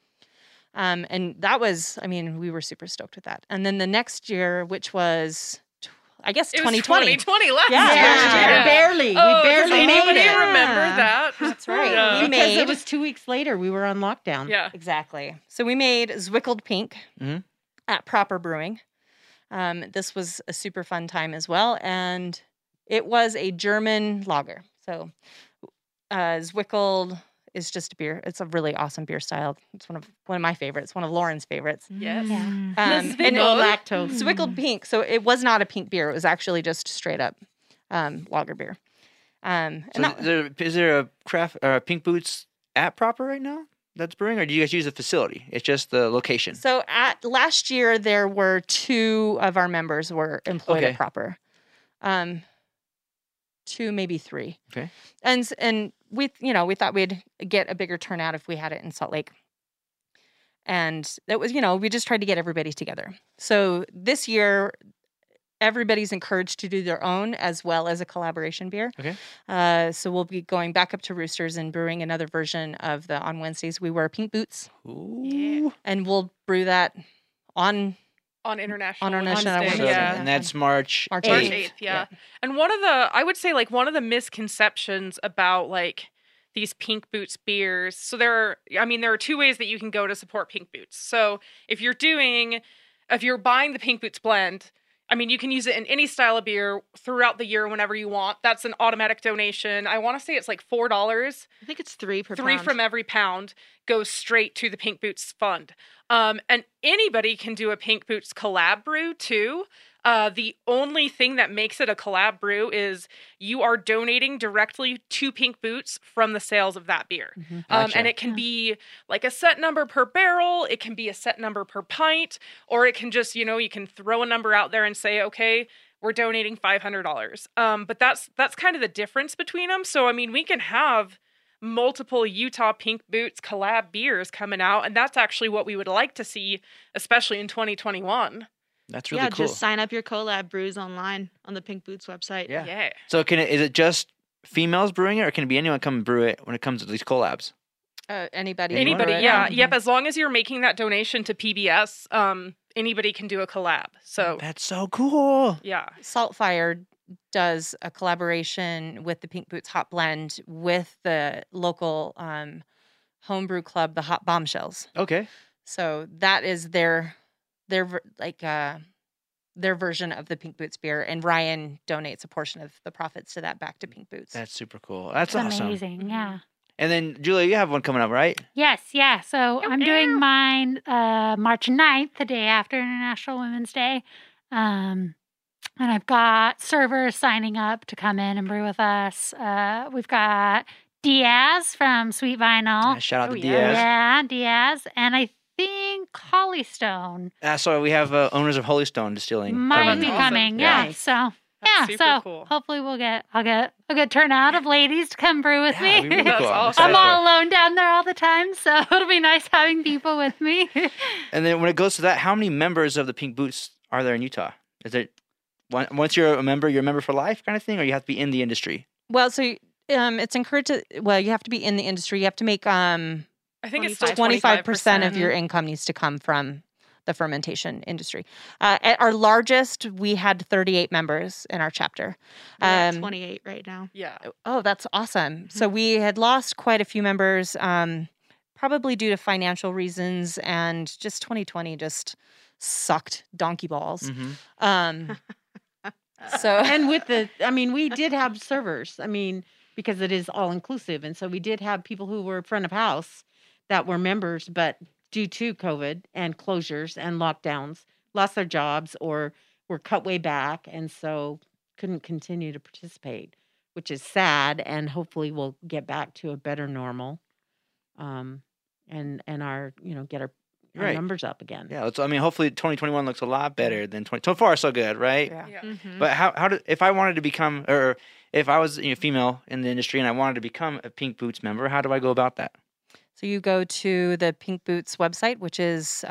C: And that was, we were super stoked with that. And then the next year, which was I guess
E: It was
C: 2020.
E: 2020 last
C: Yeah.
E: year.
C: Yeah.
D: Barely.
E: Oh,
D: we barely
E: does
D: made
E: anybody
D: it.
E: remember that?
C: That's right.
E: Yeah.
C: We
D: Because
C: made
D: it was 2 weeks later. We were on lockdown.
E: Yeah.
C: exactly. So we made Zwickled Pink
A: Mhm.
C: at Proper Brewing. This was a super fun time as well, and it was a German lager. So Zwickled is just a beer. It's a really awesome beer style. It's one of my favorites. One of Lauren's favorites.
E: Yes.
B: Yeah.
C: And
D: No
C: it-
D: lactose.
C: Zwickled Pink. So it was not a pink beer. It was actually just straight up lager beer. And
A: So
C: that-
A: is there a craft Pink Boots at Proper right now that's brewing, or do you guys use the facility? It's just the location.
C: So at last year there were 2 of our members were employed
A: Okay.
C: at Proper. 2, maybe 3.
A: Okay.
C: And we thought we'd get a bigger turnout if we had it in Salt Lake. And that was, we just tried to get everybody together. So this year everybody's encouraged to do their own as well as a collaboration beer.
A: Okay.
C: So we'll be going back up to Roosters and brewing another version of the on Wednesdays we wear pink boots,
A: Ooh.
C: and we'll brew that on
E: On International
C: On
E: Women's
C: International
E: Day,
A: So,
C: Women's Day,
E: yeah.
A: and that's March
C: March
A: 8th.
E: March
C: 8th.
E: 8th, yeah. And I would say like one of the misconceptions about like these Pink Boots beers. So there are 2 ways that you can go to support Pink Boots. So if you're buying the Pink Boots blend, you can use it in any style of beer throughout the year whenever you want. That's an automatic donation. I want to say it's like $4.
F: I think it's 3 per
E: 3
F: pound.
E: from every pound goes straight to the Pink Boots Fund. And anybody can do a Pink Boots collab brew too. The only thing that makes it a collab brew is you are donating directly to Pink Boots from the sales of that beer.
A: Gotcha.
E: And it can be like a set number per barrel, it can be a set number per pint, or it can just, you can throw a number out there and say, okay, we're donating $500. But that's kind of the difference between them. So, we can have multiple Utah Pink Boots collab beers coming out, and that's actually what we would like to see, especially in 2021.
A: That's really cool.
F: just sign up your collab brews online on the Pink Boots website.
A: Yeah.
E: Yeah.
A: So is it just females brewing it, or can it be anyone come and brew it when it comes to these collabs?
C: anybody. can
E: Anybody,
C: brew it.
E: yeah. Yep, as long as you're making that donation to PBS, anybody can do a collab. So,
A: That's so cool.
E: yeah.
C: Saltfire does a collaboration with the Pink Boots Hot Blend with the local homebrew club, the Hot Bombshells.
A: Okay.
C: So that is their version of the Pink Boots beer, and Ryan donates a portion of the profits to that back to Pink Boots.
A: That's super cool. That's
B: It's
A: awesome.
B: amazing. Yeah.
A: And then, Julia, you have one coming up, right?
B: Yes, yeah. So I'm doing mine March 9th, the day after International Women's Day. And I've got servers signing up to come in and brew with us. We've got Diaz from Sweet Vinyl.
A: Shout out
E: Oh,
A: to
E: yeah.
A: Diaz.
B: Yeah, Diaz. And I think Hollystone
A: So we have owners of Holy Stone Distilling.
B: might
A: coming.
B: be
E: awesome.
B: coming.
A: Yeah.
B: Yeah. So
E: That's
B: yeah,
E: super
B: so
E: cool.
B: hopefully I'll get a good turnout of ladies to come brew with
A: Yeah,
B: me.
A: it'd be really
E: That's
A: cool. I'm
E: awesome.
A: excited
B: I'm
A: for
B: all
A: it.
B: alone down there all the time, so it'll be nice having people with me.
A: And then when it goes to that, how many members of the Pink Boots are there in Utah? Is it once you're a member for life kind of thing, or you have to be in the industry?
C: Well, so it's encouraged to. Well, you have to be in the industry. You have to make
E: I think it's still
C: 25% of your income needs to come from the fermentation industry. At our largest, we had 38 members in our chapter.
F: We're at 28 right now.
E: Yeah.
C: Oh, that's awesome. So we had lost quite a few members, probably due to financial reasons, and just 2020 just sucked donkey balls.
A: Mm-hmm.
C: So
D: And we did have servers. Because it is all inclusive. And so we did have people who were front of house that were members, but due to COVID and closures and lockdowns, lost their jobs or were cut way back. And so couldn't continue to participate, which is sad. And hopefully we'll get back to a better normal. And our, get our
A: Right.
D: numbers up again.
A: Yeah. Hopefully 2021 looks a lot better than 20. So far, so good, right?
C: yeah.
E: Yeah.
F: Mm-hmm.
A: But if I wanted to become, or if I was female in the industry and I wanted to become a Pink Boots member, how do I go about that?
C: So you go to the Pink Boots website, which is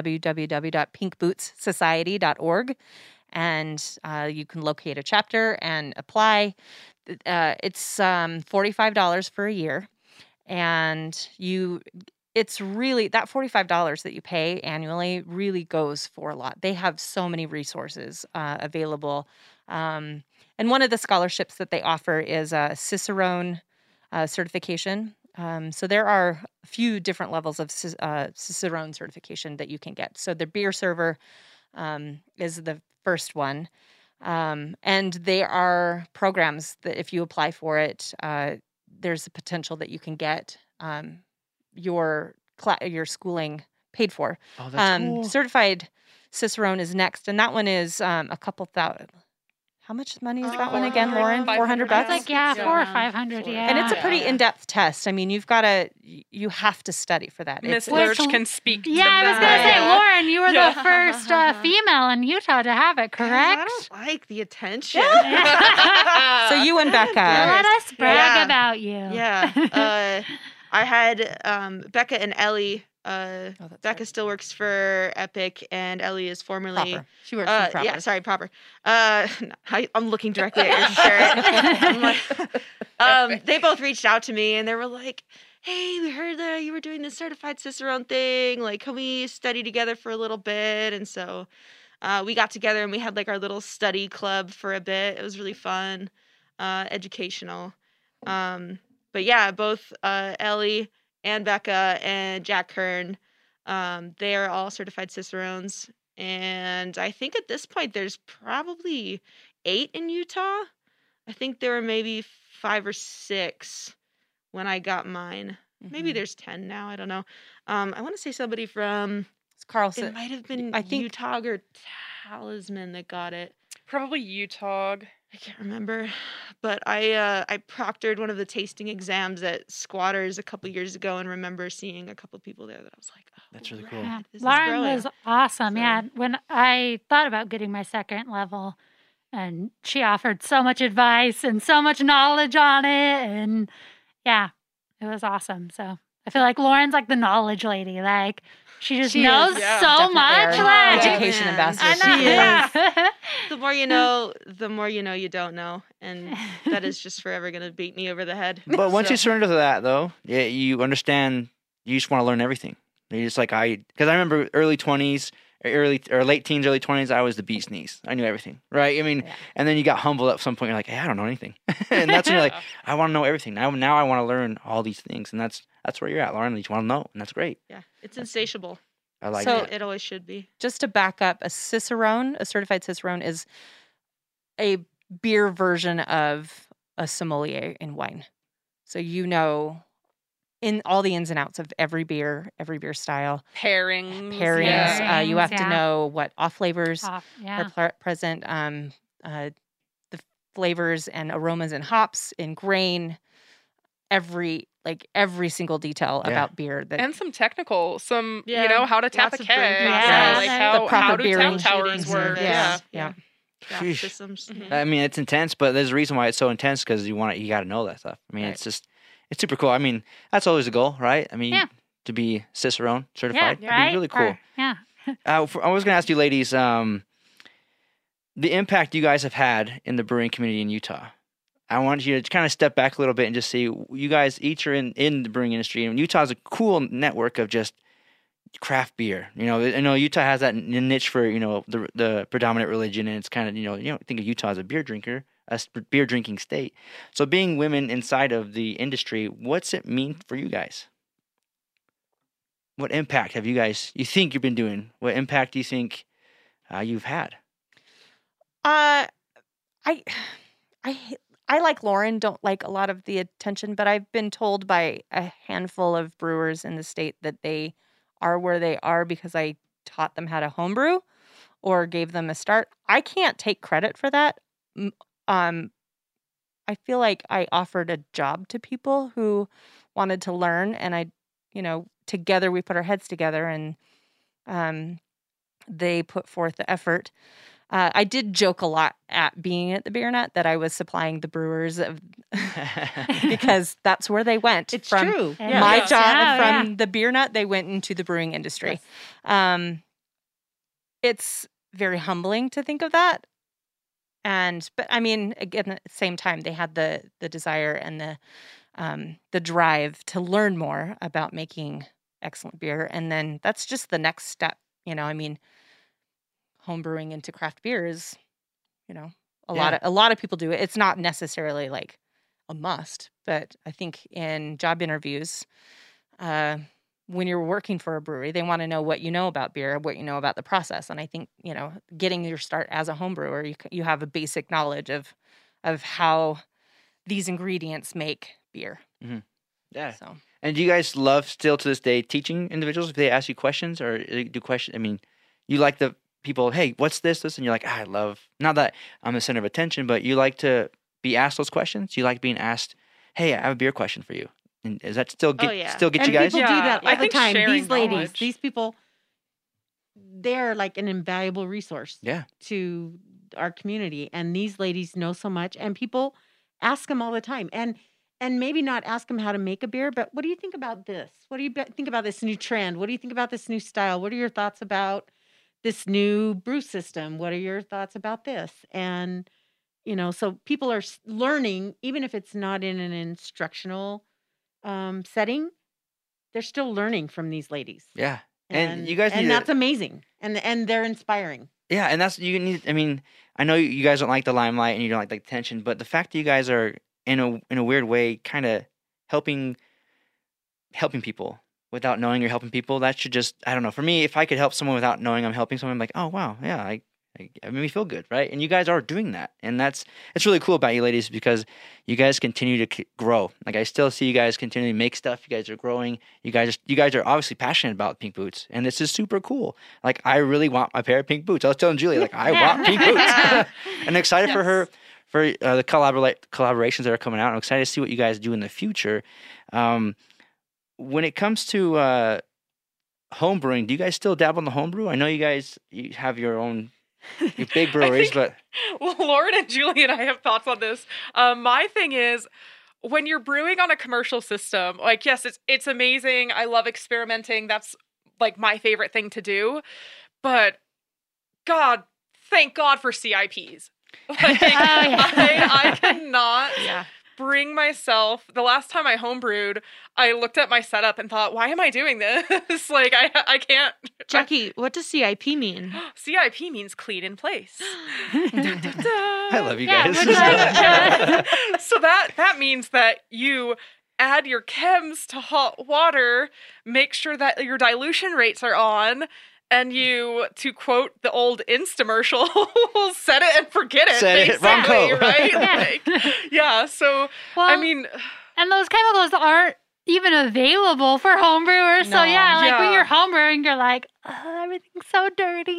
C: www.pinkbootssociety.org, and you can locate a chapter and apply. It's $45 for a year, and you it's really that $45 that you pay annually really goes for a lot. They have so many resources available. And one of the scholarships that they offer is a Cicerone certification. So there are a few different levels of Cicerone certification that you can get. So the beer server is the first one. And they are programs that if you apply for it, there's a potential that you can get your schooling paid for.
A: Oh, that's cool.
C: Certified Cicerone is next, and that one is a couple thousand. How much money is that one again, Lauren? 400 bucks?
B: It's like, yeah, 400 or 500, yeah.
C: And it's a pretty in-depth test. I mean, you have to study for that.
E: Miss
C: It's-
E: Lurch can speak.
B: Yeah,
E: to
B: I was
E: that.
B: going to say,
C: Yeah.
B: Lauren, you were
E: Yeah.
B: the first female in Utah to have it, correct?
F: I don't like the attention.
C: So you and Becca.
B: Let us brag
F: Yeah.
B: about you.
F: Yeah. I had Becca and Ellie.
C: that's
F: Becca
C: right.
F: still works for Epic, and Ellie is formerly.
C: Proper.
D: She works for Proper.
F: Yeah, sorry, Proper. I'm looking directly at your shirt. I'm like, they both reached out to me, and they were like, "Hey, we heard that you were doing this certified Cicerone thing. Like, can we study together for a little bit?" And so we got together, and we had like our little study club for a bit. It was really fun, educational. But yeah, both Ellie and Becca and Jack Kern, they are all certified Cicerones. And I think at this point there's probably 8 in Utah. I think there were maybe 5 or 6 when I got mine. Maybe
C: Mhm.
F: there's 10 now. I don't know. I want to say somebody from,
C: It's Carl.
F: it might have been
C: I think-
F: Utah or Talisman that got it.
E: Probably Utah.
F: I can't remember, but I proctored one of the tasting exams at Squatters a couple years ago, and remember seeing a couple people there that I was like, "Oh,
A: That's really cool.
B: Yeah.
F: this is
B: Lauren
F: growing."
B: was awesome.
F: So-
B: Yeah. When I thought about getting my second level, and she offered so much advice and so much knowledge on it. And yeah, it was awesome. So I feel like Lauren's like the knowledge lady. Like she just
C: She
B: knows
C: is,
E: yeah.
B: so
C: Definitely
B: much.
C: our
B: Like,
C: education
F: Man.
C: ambassador.
B: I know.
C: She is.
B: Yeah.
F: The more you know, the more you know you don't know, and that is just forever going to beat me over the head.
A: But once you
F: So-
A: surrender to that, though, yeah, you understand. You just want to learn everything. You just like because I remember early 20s, late teens, early 20s. I was the bee's knees. I knew everything, right? I mean,
C: Yeah.
A: and then you got humbled at some point. You're like, hey, I don't know anything, and that's when you're like, I want to know everything. Now I want to learn all these things, and that's where you're at, Lauren. You just want to know, and that's great.
F: Yeah, it's insatiable.
A: I like
C: So-
A: it.
F: It always should be.
C: Just to back up, a Cicerone, a certified Cicerone, is a beer version of a sommelier in wine. So you know in all the ins and outs of every beer style,
E: Pairings.
C: pairings.
E: Yeah.
C: You have to
B: Yeah.
C: know what off flavors
B: Yeah.
C: are present, the flavors and aromas and hops in grain, every single detail
A: Yeah.
C: about beer. That
E: And some technical,
F: Yeah,
E: you know, how to tap a
F: lots of brewing
E: keg,
B: process.
E: like
B: The
E: how
C: proper
E: do
C: beering
E: tap towers
F: shooting
E: work.
F: service.
E: Yeah.
C: yeah.
F: Craft
A: Sheesh.
F: systems.
E: Mhm.
A: I mean, it's intense, but there's a reason why it's so intense because you got to know that stuff. I mean,
C: Right.
A: it's super cool. I mean, that's always a goal, right? I mean,
B: Yeah.
A: to be Cicerone
B: Yeah.
A: certified, it'd
B: Right.
A: be really cool.
B: Yeah.
A: I was going to ask you, ladies, the impact you guys have had in the brewing community in Utah. I want you to kind of step back a little bit and just see you guys each are in the brewing industry, and Utah's a cool network of just craft beer. You know, I know Utah has that niche for the predominant religion, and it's kind of think of Utah as a beer drinker, beer drinking state. So being women inside of the industry, what's it mean for you guys? What impact have you think you've been doing? What impact do you think you've had?
C: I like Lauren, don't like a lot of the attention, but I've been told by a handful of brewers in the state that they are where they are because I taught them how to homebrew or gave them a start. I can't take credit for that. I feel like I offered a job to people who wanted to learn, and together we put our heads together, and they put forth the effort. I did joke a lot at being at the Beer Nut that I was supplying the brewers because that's where they went.
D: It's
C: from
D: true.
B: Yeah.
C: my
E: Yeah.
C: job
B: Yeah,
C: from the Beer Nut, they went into the brewing industry. It's very humbling to think of that. But I mean, again, at the same time, they had the desire and the drive to learn more about making excellent beer. And then that's just the next step. You know, I mean, home brewing into craft beer is, you know, a lot of people do it. It's not necessarily like a must, but I think in job interviews, when you're working for a brewery, they want to know what you know about beer, what you know about the process. And I think, you know, getting your start as a home brewer, you have a basic knowledge of how these ingredients make beer.
A: Mm-hmm. Yeah.
C: So.
A: And do you guys love still to this day teaching individuals if they ask you questions or do questions? I mean, you like the people, hey, what's this? And you're like, I love, not that I'm the center of attention, but you like to be asked those questions. You like being asked, hey, I have a beer question for you. And is that still get you guys?
D: People do that all
E: I
D: the
E: think
D: time.
E: sharing
D: These ladies,
E: knowledge.
D: these people, they're like an invaluable resource to our community. And these ladies know so much. And people ask them all the time. And maybe not ask them how to make a beer, but what do you think about this? What do you think about this new trend? What do you think about this new style? What are your thoughts about this new brew system? What are your thoughts about this? And, you know, so people are learning, even if it's not in an instructional setting, they're still learning from these ladies.
A: Yeah. And you guys need
D: that's amazing. And they're inspiring.
A: Yeah, and that's you need. I mean, I know you guys don't like the limelight and you don't like the attention, but the fact that you guys are in a weird way, kind of helping people without knowing you're helping people, that should just, I don't know. For me, if I could help someone without knowing I'm helping someone, I'm like, oh wow, yeah, it made me feel good, right? And you guys are doing that, and it's really cool about you ladies because you guys continue to grow. Like I still see you guys continuing to make stuff. You guys are growing. You guys are obviously passionate about Pink Boots, and this is super cool. Like I really want my pair of pink boots. I was telling Julie, like I want pink boots, and excited for her for the collaborations that are coming out. I'm excited to see what you guys do in the future. When it comes to home brewing, do you guys still dabble in the home brew? I know you have your own. Your big breweries, but
E: well, Lauren and Julie and I have thoughts on this. My thing is, when you're brewing on a commercial system, like yes, it's amazing. I love experimenting. That's like my favorite thing to do. But God, thank God for CIPs. Like, I cannot bring myself. The last time I homebrewed, I looked at my setup and thought, why am I doing this? Like, I can't.
F: Jackie, what does CIP mean?
E: CIP means clean in place.
A: I love you guys.
E: So that means that you add your chems to hot water, make sure that your dilution rates are on, and you, to quote the old Instamercial, set it and forget it.
A: Set it,
E: basically,
A: Ronco.
E: right? So,
B: well,
E: I mean...
B: And those chemicals aren't even available for homebrewers.
C: No.
B: So, when you're homebrewing, you're like, everything's so dirty.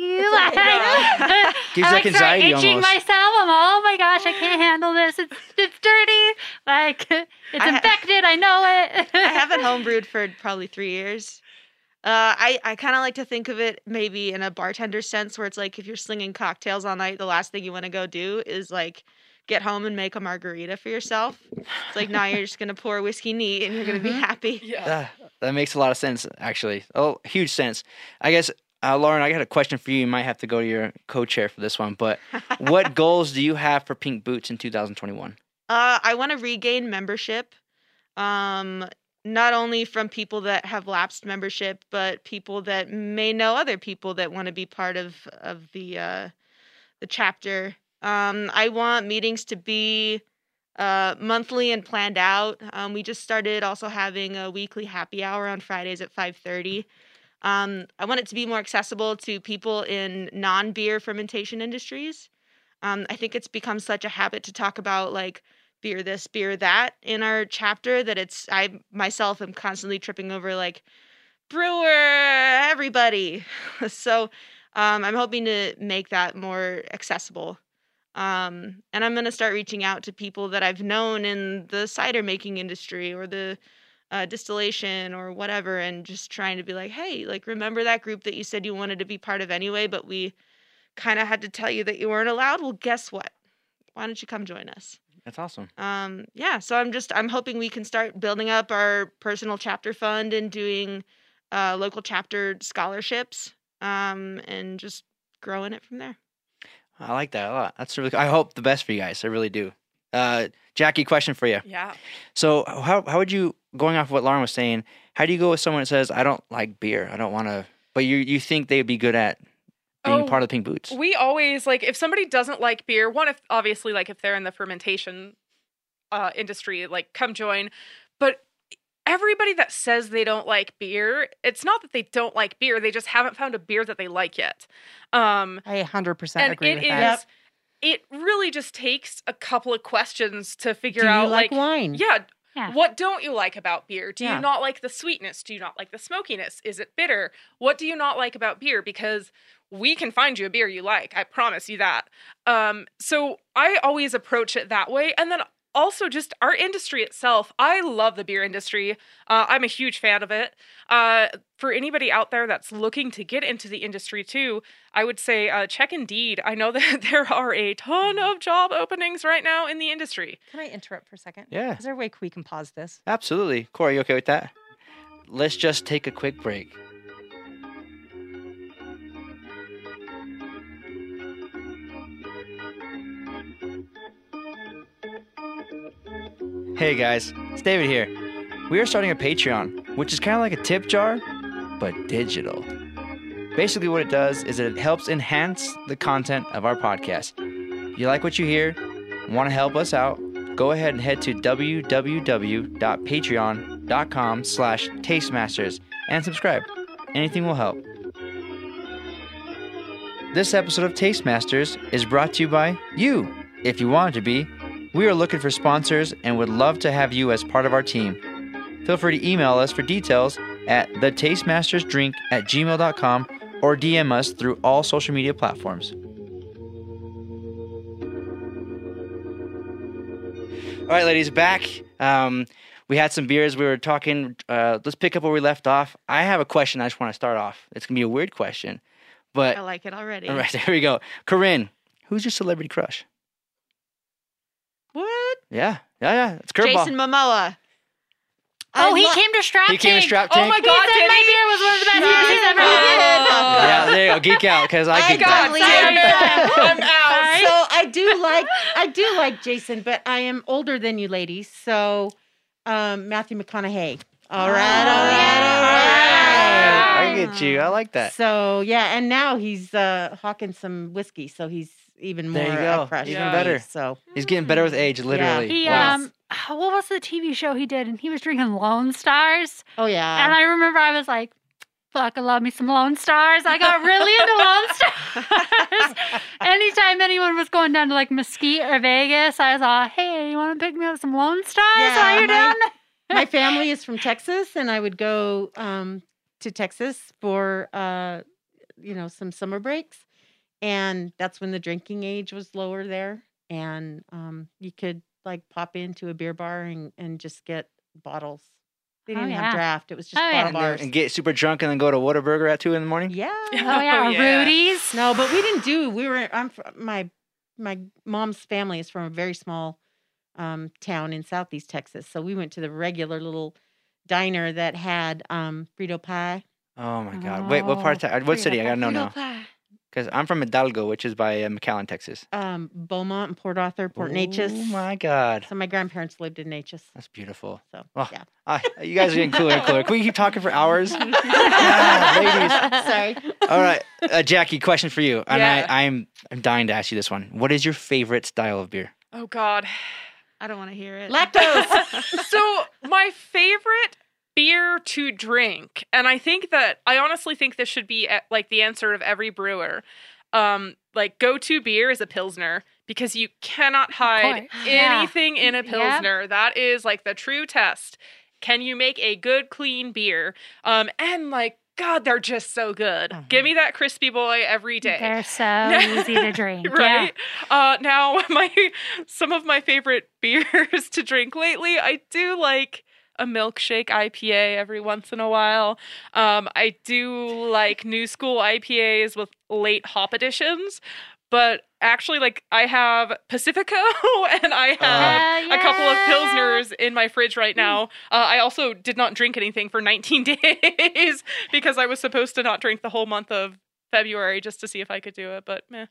A: Gives you like anxiety
B: itching
A: almost.
B: myself. Oh my gosh, I can't handle this. It's dirty. Like, it's infected. I know it.
F: I haven't homebrewed for probably 3 years. I kind of like to think of it maybe in a bartender sense where it's like if you're slinging cocktails all night, the last thing you want to go do is like get home and make a margarita for yourself. It's like now you're just going to pour whiskey neat and you're going to be happy.
E: Yeah.
A: That makes a lot of sense, actually. Oh, huge sense. I guess, Lauren, I got a question for you. You might have to go to your co-chair for this one, but what goals do you have for Pink Boots in 2021?
F: I want to regain membership. Not only from people that have lapsed membership, but people that may know other people that want to be part of the chapter. I want meetings to be monthly and planned out. We just started also having a weekly happy hour on Fridays at 5:30. I want it to be more accessible to people in non-beer fermentation industries. I think it's become such a habit to talk about like beer this, beer that in our chapter that I myself am constantly tripping over like brewer, everybody. So I'm hoping to make that more accessible. And I'm going to start reaching out to people that I've known in the cider making industry or the distillation or whatever, and just trying to be like, hey, like, remember that group that you said you wanted to be part of anyway, but we kind of had to tell you that you weren't allowed? Well, guess what? Why don't you come join us?
A: That's awesome.
F: So I'm hoping we can start building up our personal chapter fund and doing local chapter scholarships and just growing it from there.
A: I like that a lot. That's really cool. I hope the best for you guys. I really do. Jackie, question for you.
E: Yeah.
A: So how would you going off what Lauren was saying, how do you go with someone that says, I don't like beer, I don't want to, but you think they'd be good at being part of the Pink Boots?
E: We always, like, if somebody doesn't like beer, one, if obviously, like, if they're in the fermentation industry, like, come join. But everybody that says they don't like beer, it's not that they don't like beer, they just haven't found a beer that they like yet.
C: I 100% agree with that.
E: It really just takes a couple of questions to figure
D: Do you
E: out,
D: like wine?
E: Yeah.
B: Yeah.
E: What don't you like about beer? Do
D: Yeah.
E: you not like the sweetness? Do you not like the smokiness? Is it bitter? What do you not like about beer? Because we can find you a beer you like. I promise you that. So I always approach it that way. And then also just our industry itself. I love the beer industry. I'm a huge fan of it. For anybody out there that's looking to get into the industry too, I would say check Indeed. I know that there are a ton of job openings right now in the industry.
C: Can I interrupt for a second?
A: Yeah.
C: Is there a way we can pause this?
A: Absolutely. Corey, you okay with that? Let's just take a quick break. Hey guys, it's David here. We are starting a Patreon, which is kind of like a tip jar, but digital. Basically what it does is it helps enhance the content of our podcast. If you like what you hear, want to help us out, go ahead and head to www.patreon.com/tastemasters and subscribe. Anything will help. This episode of Tastemasters is brought to you by you, if you want it to be. We are looking for sponsors and would love to have you as part of our team. Feel free to email us for details at thetastemastersdrink@gmail.com or DM us through all social media platforms. All right, ladies, back. We had some beers. We were talking. Let's pick up where we left off. I have a question I just want to start off. It's going to be a weird question. But
F: I like it already.
A: all right, there we go. Corinne, who's your celebrity crush?
D: What?
A: Yeah. It's curveball.
F: Jason Momoa.
B: Oh, he came to Strap
A: He came to
B: Tank.
A: Strap
E: Oh
A: Tank.
E: my
B: He
E: God,
B: said
E: did
B: my
E: he?
B: beer was one of the best beers he's ever
F: Oh.
B: had.
A: Yeah, there you go. Geek out because I geeked
E: God,
A: out.
E: damn it. I'm out.
B: Sorry.
D: So I do like Jason, but I am older than you ladies. So Matthew McConaughey. All right.
A: I get you. I like that.
D: So yeah, and now he's hawking some whiskey, so he's even more
A: There you go.
D: a crush.
A: Even
D: for me,
A: better.
D: So
A: He's getting better with age, literally.
B: He
A: Wow.
B: what was the TV show he did? And he was drinking Lone Stars.
D: oh
B: And
D: yeah.
B: I remember I was like, fuck, I love me some Lone Stars. I got really into Lone Stars. Anytime anyone was going down to like Mesquite or Vegas, I was all, hey, you want to pick me up some Lone Stars
D: Yeah,
B: while you're down?
D: My family is from Texas, and I would go to Texas for some summer breaks, and that's when the drinking age was lower there, and you could like pop into a beer bar and just get bottles. They
B: Oh,
D: didn't
B: yeah.
D: have draft; it was just
B: Oh,
D: bottle
B: yeah.
D: bars.
A: And get super drunk and then go to Whataburger at 2 a.m.
D: Yeah.
B: Oh, yeah, or
E: yeah.
B: Rudy's.
D: No, but we didn't do. We were. My mom's family is from a very small town in Southeast Texas, so we went to the regular little diner that had Frito pie.
A: Oh my God! Wait, what part? What city? I gotta know now. Because I'm from Hidalgo, which is by McAllen, Texas.
D: Beaumont and Port Arthur, Port Neches.
A: Oh my God,
D: So my grandparents lived in Neches.
A: that's beautiful.
D: So
A: Oh,
D: yeah.
A: You guys are getting cooler and cooler. Can we keep talking for hours? Yeah,
D: Sorry.
A: All right, Jackie. Question for you, and
E: Yeah.
A: I'm dying to ask you this one. What is your favorite style of beer?
E: Oh, God.
F: I don't want to hear it.
D: Lactose.
E: So my favorite beer to drink, and I honestly think this should be like the answer of every brewer. Like go-to beer is a Pilsner because you cannot hide
B: course. Yeah.
E: anything in a
B: Yep.
E: Pilsner. That is like the true test. Can you make a good, clean beer? And like, God, they're just so good. Give me that crispy boy every day.
B: They're so easy to drink.
E: Right. Now, some of my favorite beers to drink lately, I do like a milkshake IPA every once in a while. I do like new school IPAs with late hop additions. But actually, like, I have Pacifico and I have a couple of Pilsners in my fridge right now. I also did not drink anything for 19 days because I was supposed to not drink the whole month of February just to see if I could do it. But meh.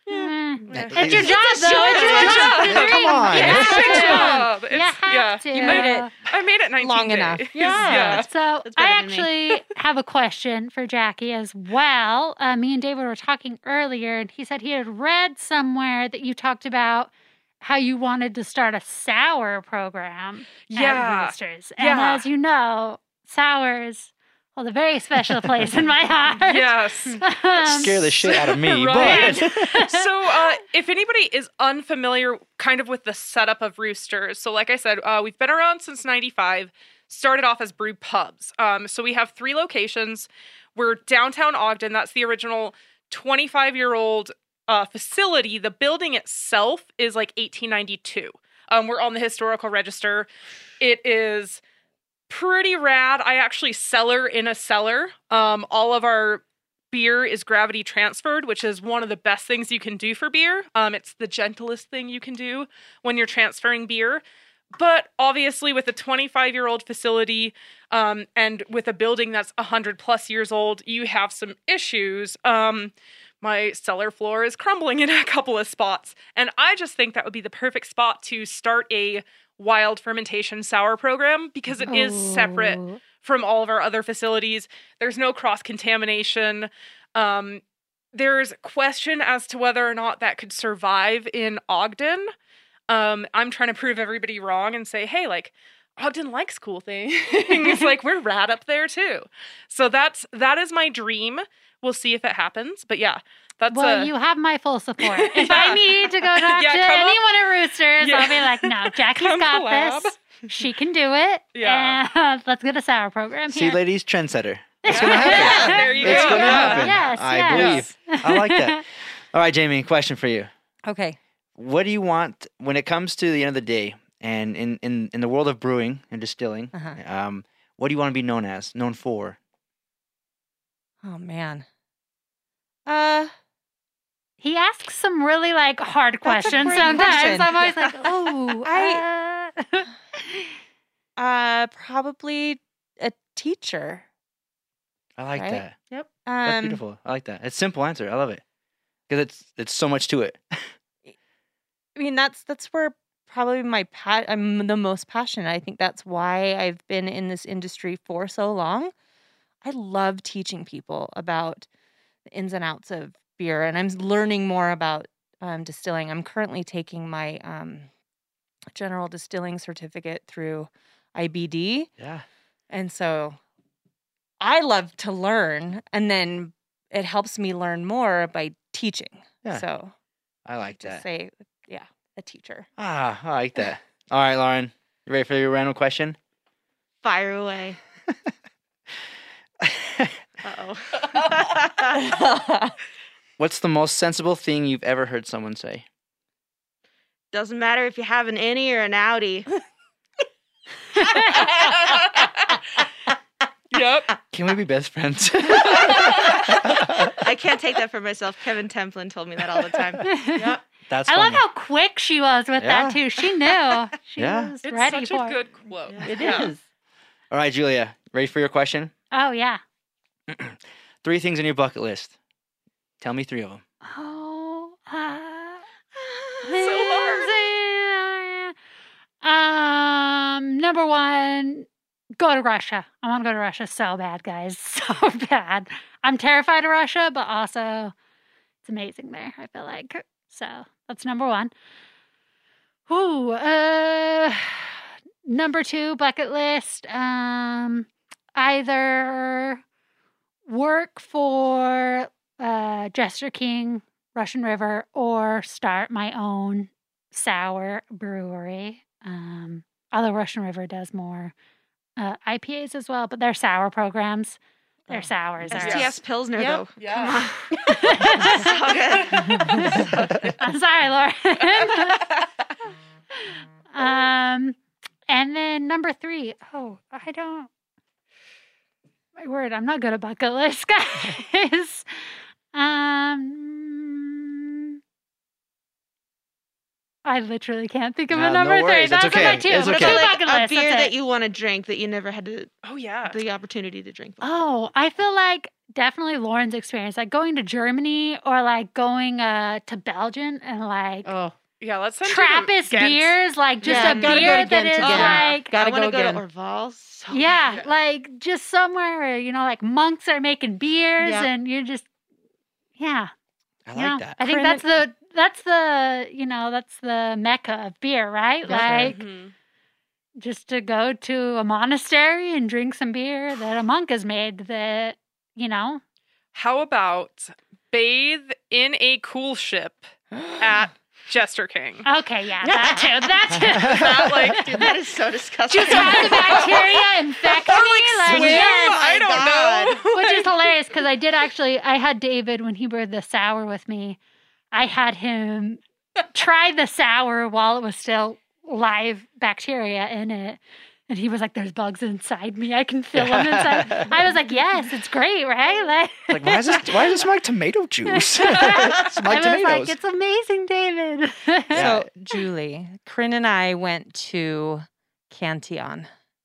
B: It's your job, though. It's your
E: It's
B: job.
E: your job.
A: Come on.
E: Yeah,
A: It's
E: it's
A: your
E: your
A: job.
E: job.
B: You have to.
C: You made it.
E: I made it 19
C: Long
E: days.
C: enough.
E: Yeah.
B: So
F: That's
B: I
F: better than me.
B: actually have a question for Jackie as well. Me and David were talking earlier, and he said he had read somewhere that you talked about how you wanted to start a sour program at
E: Yeah.
B: Roosters. And
E: Yeah.
B: as you know, sours hold a very special place in my heart.
E: Yes.
A: Scare the shit out of me,
E: Right.
A: but
E: So, if anybody is unfamiliar kind of with the setup of Roosters, so like I said, we've been around since 95, started off as brew pubs. So we have 3 locations. We're downtown Ogden. That's the original 25-year-old facility. The building itself is like 1892. We're on the historical register. It is pretty rad. I actually cellar in a cellar. All of our beer is gravity transferred, which is one of the best things you can do for beer. It's the gentlest thing you can do when you're transferring beer. But obviously, with a 25-year-old facility and with a building that's 100 plus years old, you have some issues. My cellar floor is crumbling in a couple of spots. And I just think that would be the perfect spot to start a wild fermentation sour program because it is separate from all of our other facilities. There's no cross-contamination. There's question as to whether or not that could survive in Ogden. I'm trying to prove everybody wrong and say, hey, like, Ogden likes cool things. Like, we're rad up there, too. So that is my dream. We'll see if it happens. But yeah, that's
B: Well, you have my full support. If
E: Yeah.
B: I need to go talk
E: Yeah,
B: to
E: come up-
B: anyone at Roosters,
E: Yeah.
B: I'll be like, no, Jackie's
E: Come
B: got
E: collab.
B: this. She can do it.
E: Yeah.
B: And let's get a sour program
A: see,
B: here.
A: ladies, trendsetter. It's
E: Yeah.
A: gonna happen.
E: Yeah, there you
A: It's
E: go.
A: gonna
E: Yeah.
A: happen.
B: Yes,
A: I
B: yes.
A: believe. I like that. All right, Jamie, question for you.
C: Okay.
A: What do you want when it comes to the end of the day and in the world of brewing and distilling?
C: Uh-huh.
A: What do you want to be known for?
C: Oh man.
B: He asks some really like hard
C: That's a
B: questions
C: great
B: sometimes.
C: question.
B: I'm always like, oh,
C: Probably a teacher.
A: I like
C: Right?
A: that.
D: Yep.
A: That's beautiful. I like that. It's a simple answer. I love it because it's so much to it.
C: I mean, that's where probably I'm the most passionate. I think that's why I've been in this industry for so long. I love teaching people about the ins and outs of beer, and I'm learning more about distilling. I'm currently taking my general distilling certificate through IBD,
A: Yeah.
C: and so I love to learn, and then it helps me learn more by teaching.
A: Yeah.
C: So
A: I like
C: just
A: that.
C: say, yeah, a teacher.
A: I like that. All right, Lauren, you ready for your random question?
F: Fire away. Uh-oh.
A: What's the most sensible thing you've ever heard someone say?
F: Doesn't matter if you have an innie or an outie.
E: Yep.
A: Can we be best friends?
F: I can't take that for myself. Kevin Templin told me that all the time.
D: Yep.
A: That's
B: I love
A: funny.
B: how quick she was with
A: Yeah.
B: that too. She knew. She
A: Yeah.
B: was
E: It's
B: ready
E: such
B: for
E: a
B: it.
E: good quote.
D: It
E: Yeah.
D: is.
A: All right, Julia, ready for your question?
B: Oh yeah.
A: 3 things on your bucket list. Tell me 3 of them.
B: Oh.
E: So
B: Number 1, go to Russia. I want to go to Russia so bad, guys. So bad. I'm terrified of Russia, but also it's amazing there, I feel like. So that's number 1. Ooh, number 2, bucket list. Either work for Jester King, Russian River, or start my own sour brewery. Although Russian River does more IPAs as well, but their sour programs, their sours are.
F: STS Pilsner,
D: Yep.
F: though.
E: Yeah.
F: So good.
B: I'm sorry, Lauren. And then number 3. Oh, I don't. My word, I'm not good at bucket lists, guys. I literally can't think of
A: No,
B: a number
A: no worries.
B: three.
A: That's
B: Those are
A: okay.
B: my two.
A: It's
B: Two
A: okay.
F: Like
B: bucket
F: a
B: lists.
F: beer
B: That's
F: that
B: it.
F: you want to drink that you never had
E: Oh yeah.
F: the opportunity to drink before.
B: Oh, I feel like definitely Lauren's experience, like going to Germany or like going to Belgium and like
D: Oh,
E: Yeah, let's send you
B: Trappist
E: to Ghent.
B: beers, like just
D: Yeah,
B: a
D: gotta go
B: beer
D: to
B: that
D: Ghent
B: is
D: again.
B: like
D: gotta
F: I want
D: go
F: to go
D: again.
F: to Orval. So
B: yeah,
F: bad.
B: like just somewhere where, you know, like monks are making beers
D: Yeah.
B: and you're just yeah.
A: I
B: you know,
A: like that.
B: I think that's the you know, that's the mecca of beer, right?
D: That's right.
B: Like
E: Mhm.
B: just to go to a monastery and drink some beer that a monk has made that, you know.
E: How about bathe in a cool ship at Jester King?
B: Okay, yeah, that too. That too.
E: Is that like
F: Dude, that is so disgusting.
B: Just have the bacteria infect me. Like,
E: swim?
B: yes.
E: I don't know.
B: Which is hilarious because I had David when he brewed the sour with me. I had him try the sour while it was still live bacteria in it. And he was like, there's bugs inside me. I can feel them inside. I was like, yes, it's great, right?
A: Like, why does it smell like tomato juice? It smells like
B: I was
A: tomatoes.
B: like, it's amazing, David.
A: Yeah.
C: So, Julie, Corinne and I went to Cantillon.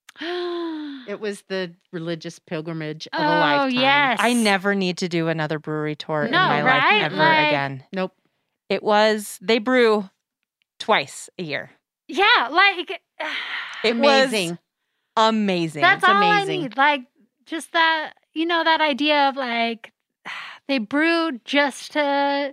D: It was the religious pilgrimage of a
B: Oh,
D: lifetime.
B: yes.
C: I never need to do another brewery tour in
B: No,
C: my life
B: right?
C: ever
B: Like-
C: again.
D: Nope.
C: They brew twice a year.
B: Yeah, like
C: It was
D: Amazing.
C: amazing.
B: that's
D: It's
B: all
D: amazing.
B: I need. Like just that, you know, that idea of like they brew just to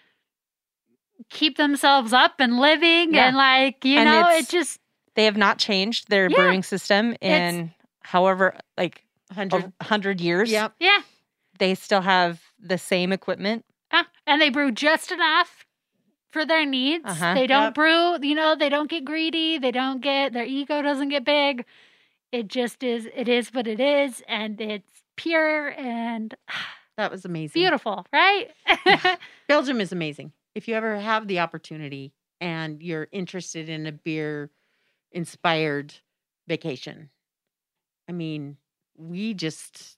B: keep themselves up and living
C: Yeah.
B: and like, you
C: And
B: know,
C: it's-
B: it just
C: They have not changed their
B: Yeah.
C: brewing system in however, like
D: 100.
C: 100 years.
D: Yep.
B: yeah.
C: They still have the same equipment.
B: And they brew just enough for their needs.
C: Uh-huh.
B: They don't
D: Yep.
B: brew, you know, they don't get greedy, their ego doesn't get big. It just is what it is and it's pure and
D: That was amazing.
B: beautiful, right?
D: Belgium is amazing. If you ever have the opportunity and you're interested in a beer inspired vacation, I mean, we just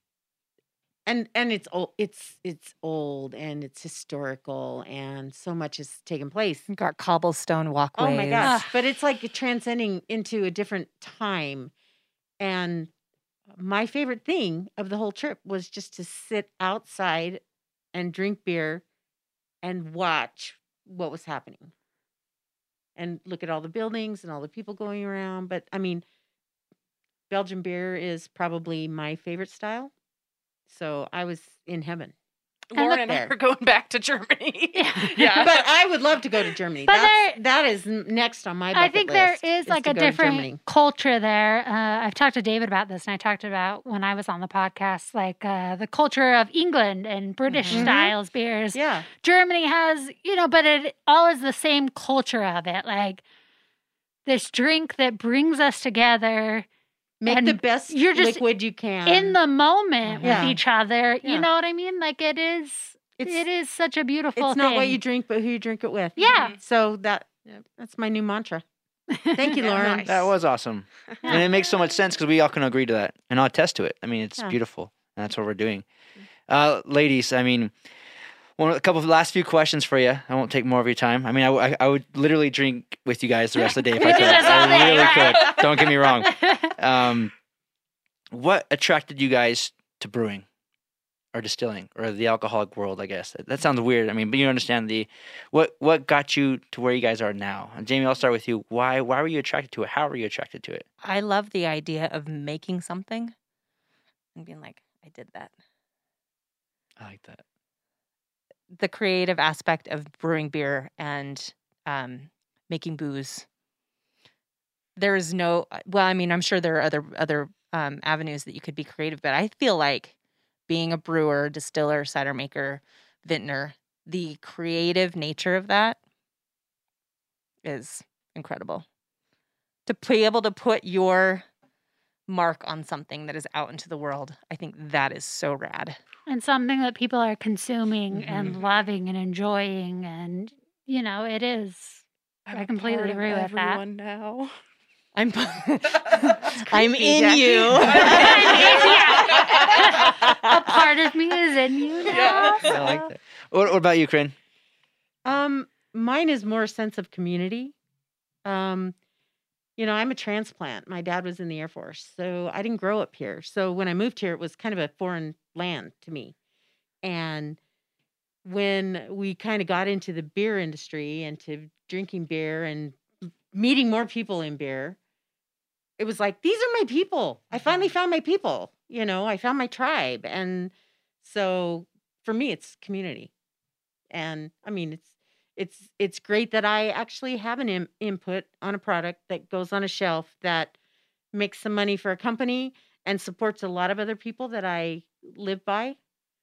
D: and it's old. It's old and it's historical and so much has taken place.
C: We've got cobblestone walkways.
D: Oh my gosh! But it's like transcending into a different time. And my favorite thing of the whole trip was just to sit outside and drink beer and watch what was happening and look at all the buildings and all the people going around. But I mean, Belgian beer is probably my favorite style. So I was in heaven.
E: Lauren and I
D: there.
E: are going back to Germany.
B: Yeah.
E: yeah.
D: But I would love to go to Germany.
B: But
D: That is next on my bucket
B: I think
D: list.
B: there is like
D: to
B: a
D: go to Germany.
B: different culture there. I've talked to David about this, and I talked about when I was on the podcast, like the culture of England and British
D: Mhm.
B: styles beers.
D: Yeah.
B: Germany has, you know, but it all is the same culture of it. Like this drink that brings us together
D: Make
B: And
D: the best
B: you're just
D: liquid you can.
B: in the moment
D: Yeah.
B: with each other.
D: Yeah.
B: You know what I mean? Like it is such a beautiful
D: It's
B: thing.
D: not what you drink, but who you drink it with.
B: Yeah.
D: So that's my new mantra. Thank you,
F: Yeah,
D: Lauren.
F: nice.
A: That was awesome. And it makes so much sense because we all can agree to that and I'll attest to it. I mean, it's
D: Yeah.
A: beautiful. And that's what we're doing. Ladies, I mean, a couple of last few questions for you. I won't take more of your time. I mean, I would literally drink with you guys the rest of the day if I
B: We
A: could.
B: do this all
A: I
B: day,
A: really
B: right?
A: could. Don't get me wrong. What attracted you guys to brewing or distilling or the alcoholic world, I guess? That sounds weird. I mean, but you understand what got you to where you guys are now? And Jamie, I'll start with you. Why were you attracted to it? How were you attracted to it?
C: I love the idea of making something and being like, I did that.
A: I like that.
C: The creative aspect of brewing beer and making booze. There is no, well, I mean, I'm sure there are other avenues that you could be creative, but I feel like being a brewer, distiller, cider maker, vintner, the creative nature of that is incredible. To be able to put your mark on something that is out into the world, I think that is so rad.
B: And something that people are consuming
D: Mm-hmm.
B: and loving and enjoying. And, you know, it is.
E: I'm
B: I
E: a
B: completely
E: part of
B: agree with that.
E: everyone now.
C: I'm
F: creepy,
C: in
F: Jackie.
C: you.
B: A part of me is in you now.
E: Yeah.
A: I like that. What about you, Corinne?
D: Mine is more a sense of community I'm a transplant. My dad was in the Air Force, so I didn't grow up here. So when I moved here, it was kind of a foreign land to me. And when we kind of got into the beer industry and to drinking beer and meeting more people in beer, it was like, these are my people. I finally found my people. I found my tribe. And so for me, it's community. And I mean, it's great that I actually have an input on a product that goes on a shelf that makes some money for a company and supports a lot of other people that I live by.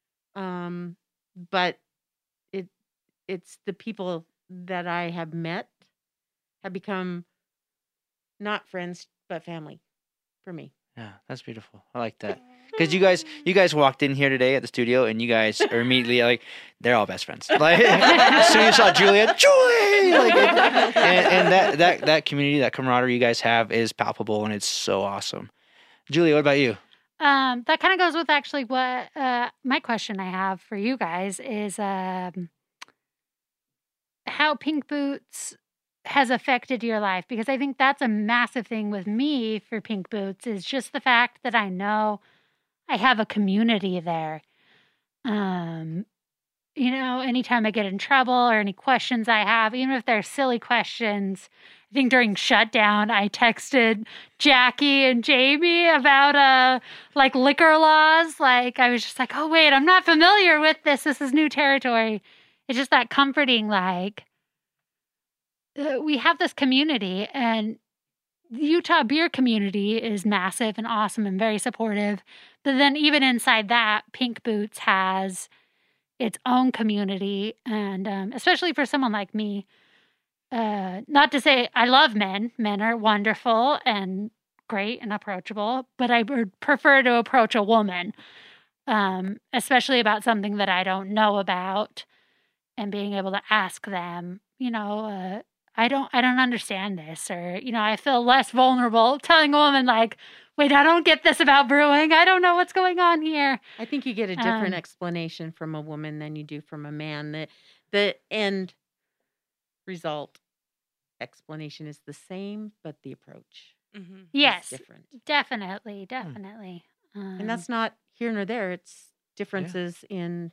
D: But it's the people that I have met have become not friends but family for me.
A: Yeah, that's beautiful. I like that. Because you guys walked in here today at the studio, and you guys are immediately like, they're all best friends. Like, as soon as you saw Julie, like, and that community, that camaraderie you guys have is palpable, and it's so awesome. Julia, what about you?
B: That kind of goes with actually what my question I have for you guys is how Pink Boots has affected your life, because I think that's a massive thing with me for Pink Boots is just the fact that I know I have a community there. Anytime I get in trouble or any questions I have, even if they're silly questions, I think during shutdown, I texted Jackie and Jamie about liquor laws. Like I was just like, oh wait, I'm not familiar with this. This is new territory. It's just that comforting, like we have this community, and the Utah beer community is massive and awesome and very supportive. But then even inside that, Pink Boots has its own community. And especially for someone like me, not to say I love men. Men are wonderful and great and approachable, but I would prefer to approach a woman, especially about something that I don't know about, and being able to ask them, I don't understand this, or, I feel less vulnerable telling a woman like, wait, I don't get this about brewing. I don't know what's going on here.
D: I think you get a different explanation from a woman than you do from a man. The end result explanation is the same, but the approach
B: yes,
D: is different.
B: Definitely.
D: And that's not here nor there. It's differences in,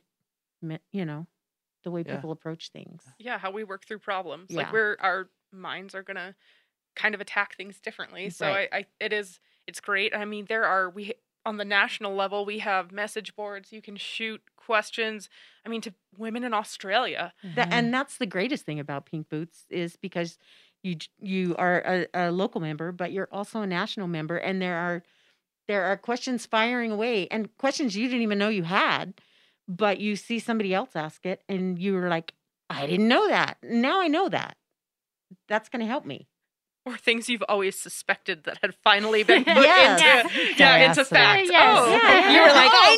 D: the way people approach things.
E: Yeah, how we work through problems.
D: Yeah.
E: Like our minds are gonna kind of attack things differently. So
D: Right.
E: it's great. I mean, we on the national level, we have message boards. You can shoot questions. I mean, to women in Australia.
D: And that's the greatest thing about Pink Boots is because you are a local member, but you're also a national member, and there are questions firing away, and questions you didn't even know you had. But you see somebody else ask it, and you were like, I didn't know that. Now I know that. That's going to help me.
E: Or things you've always suspected that had finally been put
D: Yes.
E: into fact.
B: Yes.
E: Oh,
D: Yeah.
E: you were like,
D: I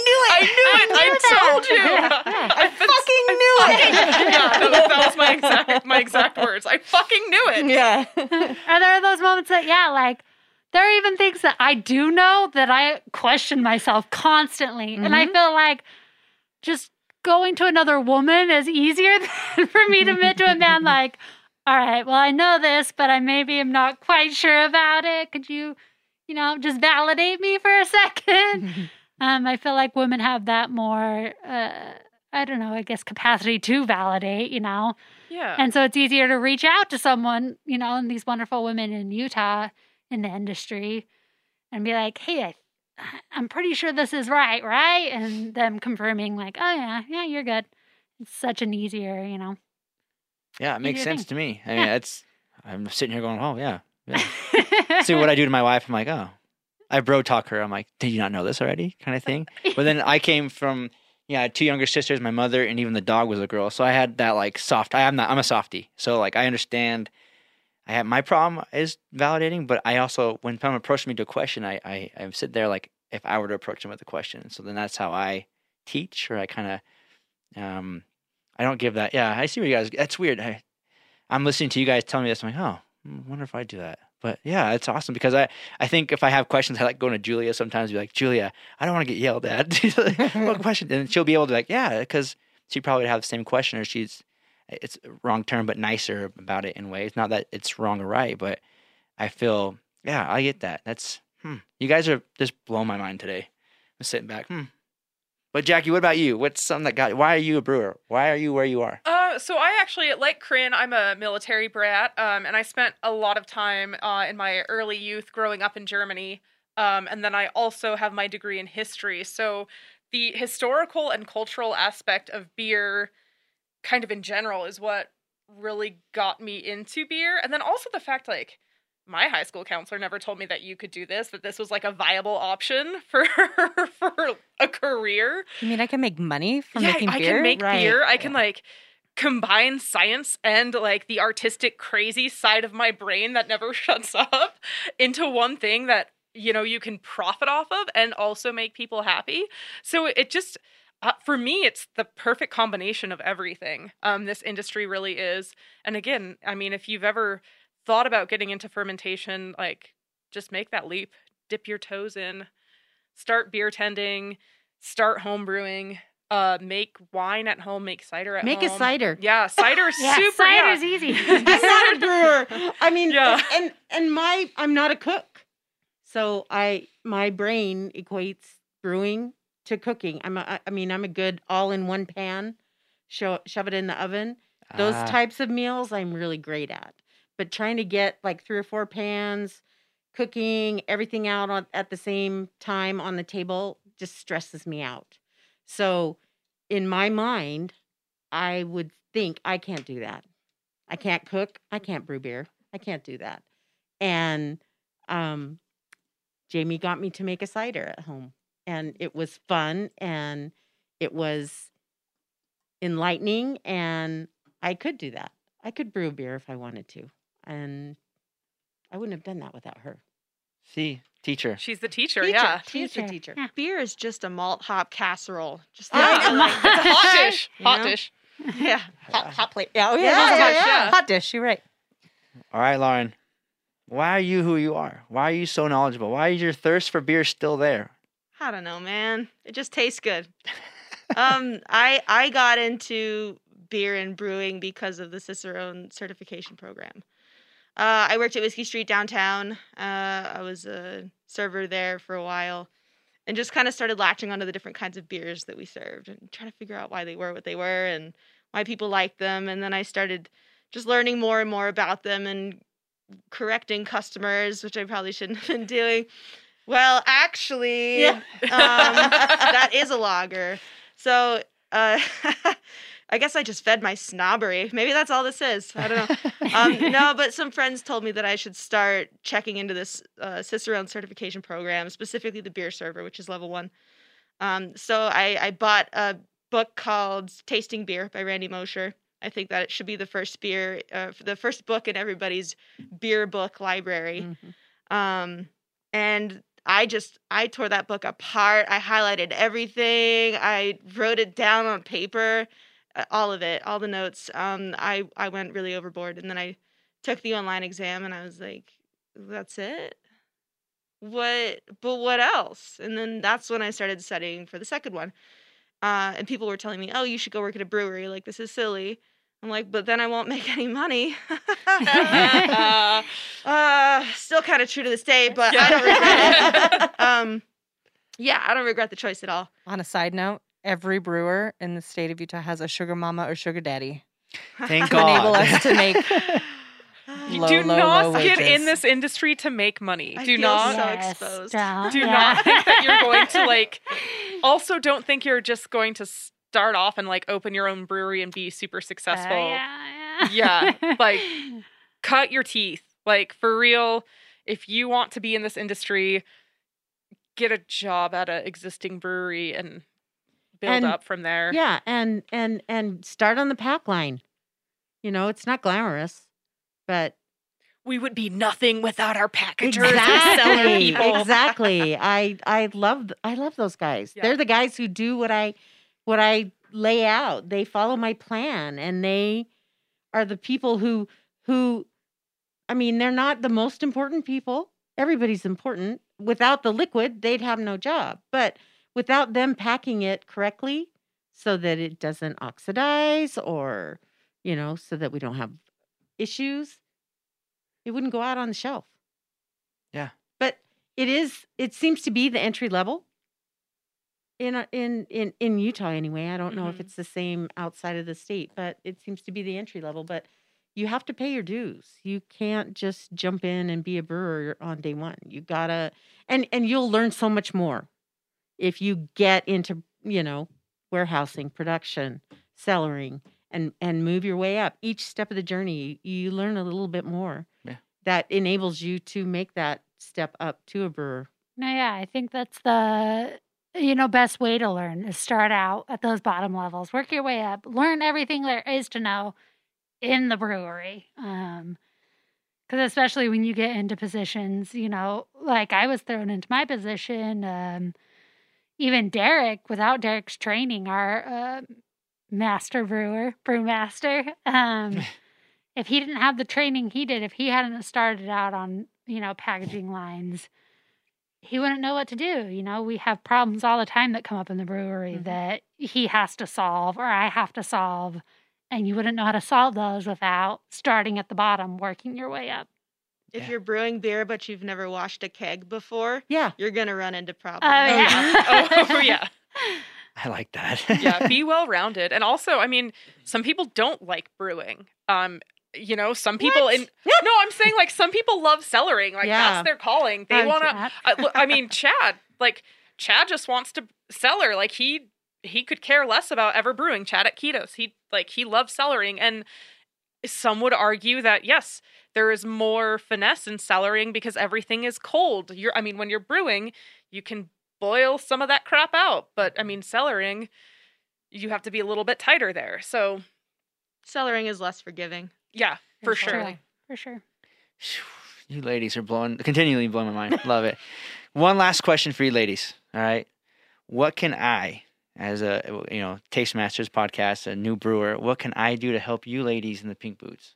E: I knew it. I fucking knew it. Yeah, that was my exact words. I fucking knew it.
D: Yeah.
B: Are there those moments that, there are even things that I do know that I question myself constantly. And I feel like just going to another woman is easier than for me to admit to a man, like, all right, well, I know this, but I maybe am not quite sure about it. Could you, just validate me for a second? I feel like women have that more, capacity to validate,
E: Yeah.
B: And so it's easier to reach out to someone, and these wonderful women in Utah in the industry and be like, hey, I'm pretty sure this is right? And them confirming like, oh yeah, you're good. It's such an easier,
A: Yeah, it makes
B: Easier
A: sense
B: thing.
A: to me. I mean, I'm sitting here going, oh, yeah. See what I do to my wife, I'm like, oh. I bro talk her. I'm like, did you not know this already? Kind of thing. But then I came from, I had two younger sisters, my mother, and even the dog was a girl. So I had that like I'm a softie. So like I understand. My problem is validating, but I also, when someone approaches me to a question, I sit there like if I were to approach them with a question. So then that's how I teach, or I kind of, I don't give that. Yeah, I see what you guys, that's weird. I'm listening to you guys telling me this. I'm like, oh, I wonder if I do that. But yeah, it's awesome because I think if I have questions, I like going to Julia sometimes, be like, Julia, I don't want to get yelled at. What question? And she'll be able to be like, yeah, because she probably would have the same question, or it's a wrong term, but nicer about it in ways. Not that it's wrong or right, but I feel, yeah, I get that. That's, you guys are just blowing my mind today. I'm sitting back, But Jackie, what about you? What's something that got, why are you a brewer? Why are you where you are?
E: So I actually, like Corinne, I'm a military brat, and I spent a lot of time in my early youth growing up in Germany, and then I also have my degree in history. So the historical and cultural aspect of beer, kind of in general, is what really got me into beer. And then also the fact, like, my high school counselor never told me that you could do this, that this was like a viable option for a career.
C: You mean I can make money from making beer?
E: I can make
D: Right.
E: beer. I can like combine science and like the artistic crazy side of my brain that never shuts up into one thing that, you know, you can profit off of and also make people happy. So it just, for me, it's the perfect combination of everything. This industry really is. And again, I mean, if you've ever thought about getting into fermentation, like, just make that leap, dip your toes in, start beer tending, start home brewing, make wine at home, make cider at home.
D: Make a cider.
E: Yeah, cider's
B: Yeah,
E: super.
B: cider's
E: yeah.
B: easy.
D: I'm not a brewer. I mean,
E: Yeah.
D: I'm not a cook. So my brain equates brewing to cooking. I'm a good all in one pan, shove it in the oven. Those types of meals I'm really great at. But trying to get like 3 or 4 pans, cooking everything out at the same time on the table just stresses me out. So in my mind, I would think I can't do that. I can't cook. I can't brew beer. I can't do that. And Jamie got me to make a cider at home. And it was fun and it was enlightening. And I could do that. I could brew beer if I wanted to. And I wouldn't have done that without her.
A: See, teacher.
E: She's the teacher,
D: Teacher.
E: yeah.
D: She's the teacher.
B: Yeah.
F: Beer is just a malt hop casserole. Just
E: Yeah,
F: like,
E: it's a hot dish.
F: You
E: Hot
F: know?
E: dish.
F: yeah.
C: Hot plate. Yeah, oh,
D: Yeah,
C: yeah,
E: yeah.
C: Hot dish. You're right.
A: All right, Lauren. Why are you who you are? Why are you so knowledgeable? Why is your thirst for beer still there?
F: I don't know, man. It just tastes good. I got into beer and brewing because of the Cicerone certification program. I worked at Whiskey Street downtown. I was a server there for a while and just kind of started latching onto the different kinds of beers that we served and trying to figure out why they were what they were and why people liked them. And then I started just learning more and more about them and correcting customers, which I probably shouldn't have been doing. Well, actually, that is a lager. So I guess I just fed my snobbery. Maybe that's all this is. I don't know. No, but some friends told me that I should start checking into this Cicerone certification program, specifically the beer server, which is level 1. So I bought a book called Tasting Beer by Randy Mosher. I think that it should be the first the first book in everybody's beer book library.
D: Mm-hmm.
F: And I tore that book apart. I highlighted everything. I wrote it down on paper. All of it, all the notes. I went really overboard, and then I took the online exam, and I was like, "That's it? What? But what else?" And then that's when I started studying for the second one. And people were telling me, "Oh, you should go work at a brewery. Like, this is silly." I'm like, "But then I won't make any money." Still kind of true to this day, but I don't regret it. Yeah, I don't regret the choice at all.
C: On a side note, every brewer in the state of Utah has a sugar mama or sugar daddy
A: Thank
C: to enable
A: God.
C: us to make low,
E: Do
C: low,
E: not
C: low
E: get
C: wages.
E: in this industry to make money.
F: I
E: Do
F: feel
E: not.
F: so
B: Yes,
F: exposed.
B: don't.
E: Do
B: Yeah.
E: not think that you're going to like. Also, don't think you're just going to start off and like open your own brewery and be super successful.
B: Yeah.
E: Yeah, like cut your teeth. Like for real, if you want to be in this industry, get a job at an existing brewery and build
D: And-
E: up from there.
D: Yeah, and start on the pack line. You know, it's not glamorous, but
E: We would be nothing without our packagers and seller
D: exactly,
E: people.
D: exactly. I love those guys.
E: Yeah.
D: They're the guys who do what I lay out. They follow my plan, and they are the people who I mean, they're not the most important people. Everybody's important. Without the liquid, they'd have no job. But without them packing it correctly so that it doesn't oxidize or so that we don't have issues, it wouldn't go out on the shelf.
A: Yeah.
D: But it seems to be the entry level in Utah anyway. I don't know if it's the same outside of the state, but it seems to be the entry level. But you have to pay your dues. You can't just jump in and be a brewer on day one. You gotta, and you'll learn so much more if you get into, warehousing, production, cellaring, and move your way up. Each step of the journey, you learn a little bit more.
A: Yeah.
D: That enables you to make that step up to a brewer.
B: No, yeah, I think that's the best way to learn is start out at those bottom levels, work your way up, learn everything there is to know in the brewery. Because especially when you get into positions, like I was thrown into my position, even Derek, without Derek's training, our master brewmaster, if he didn't have the training he did, if he hadn't started out on, packaging lines, he wouldn't know what to do. We have problems all the time that come up in the brewery that he has to solve or I have to solve. And you wouldn't know how to solve those without starting at the bottom, working your way up.
F: If you're brewing beer but you've never washed a keg before,
D: Yeah.
F: you're going to run into problems.
B: Oh, yeah.
E: Oh, yeah.
A: I like that.
E: Yeah, be well-rounded. And also, some people don't like brewing. Some people no, I'm saying like some people love cellaring. Like that's their calling. They want to, Chad just wants to cellar. Like he could care less about ever brewing. Chad at Ketos, he loves cellaring. And some would argue that yes, there is more finesse in cellaring because everything is cold. When you're brewing, you can boil some of that crap out. But cellaring, you have to be a little bit tighter there. So
F: Cellaring is less forgiving.
E: yeah, for sure.
B: True. For sure.
A: You ladies are continually blowing my mind. Love it. One last question for you ladies. All right. What can I, as a, Taste Masters podcast, a new brewer, what can I do to help you ladies in the Pink Boots?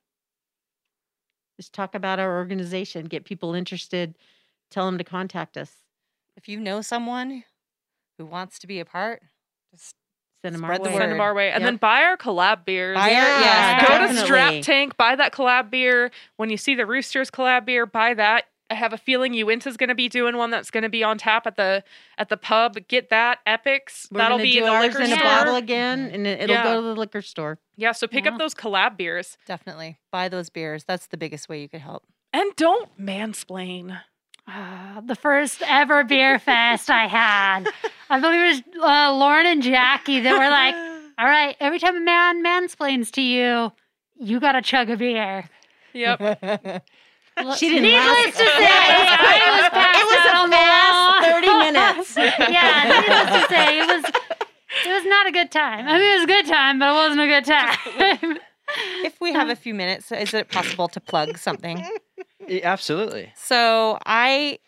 D: Just talk about our organization, get people interested, tell them to contact us.
C: If you know someone who wants to be a part, just
D: Send them
C: Spread
D: our
C: the
D: way.
C: word.
E: Send them our way. And
D: Yep.
E: then buy our collab beers.
C: Buy our-
D: Yeah,
E: Go
D: definitely.
E: to Strap Tank, buy that collab beer. When you see the Roosters collab beer, buy that. I have a feeling Uinta's going to be doing one that's going to be on tap at the pub. Get that. Epics.
D: We're
E: That'll
D: gonna
E: be
D: do
E: in the
D: ours
E: liquor
D: in a
E: store.
D: bottle again, and it'll
E: Yeah.
D: go to the liquor store.
E: Yeah, so pick
B: Yeah.
E: up those collab beers.
C: definitely buy those beers. That's the biggest way you could help.
E: And don't mansplain.
B: The first ever beer fest I had. I believe it was Lauren and Jackie that were like, all right, every time a man mansplains to you, you got to chug a beer.
E: Yep.
D: She didn't
B: Needless
D: last.
B: to say, I was passed out on the
D: last 30 minutes.
B: Yeah, needless to say, it was not a good time. It was a good time, but it wasn't a good time.
C: If we have a few minutes, is it possible to plug something?
A: Yeah, absolutely.
C: So I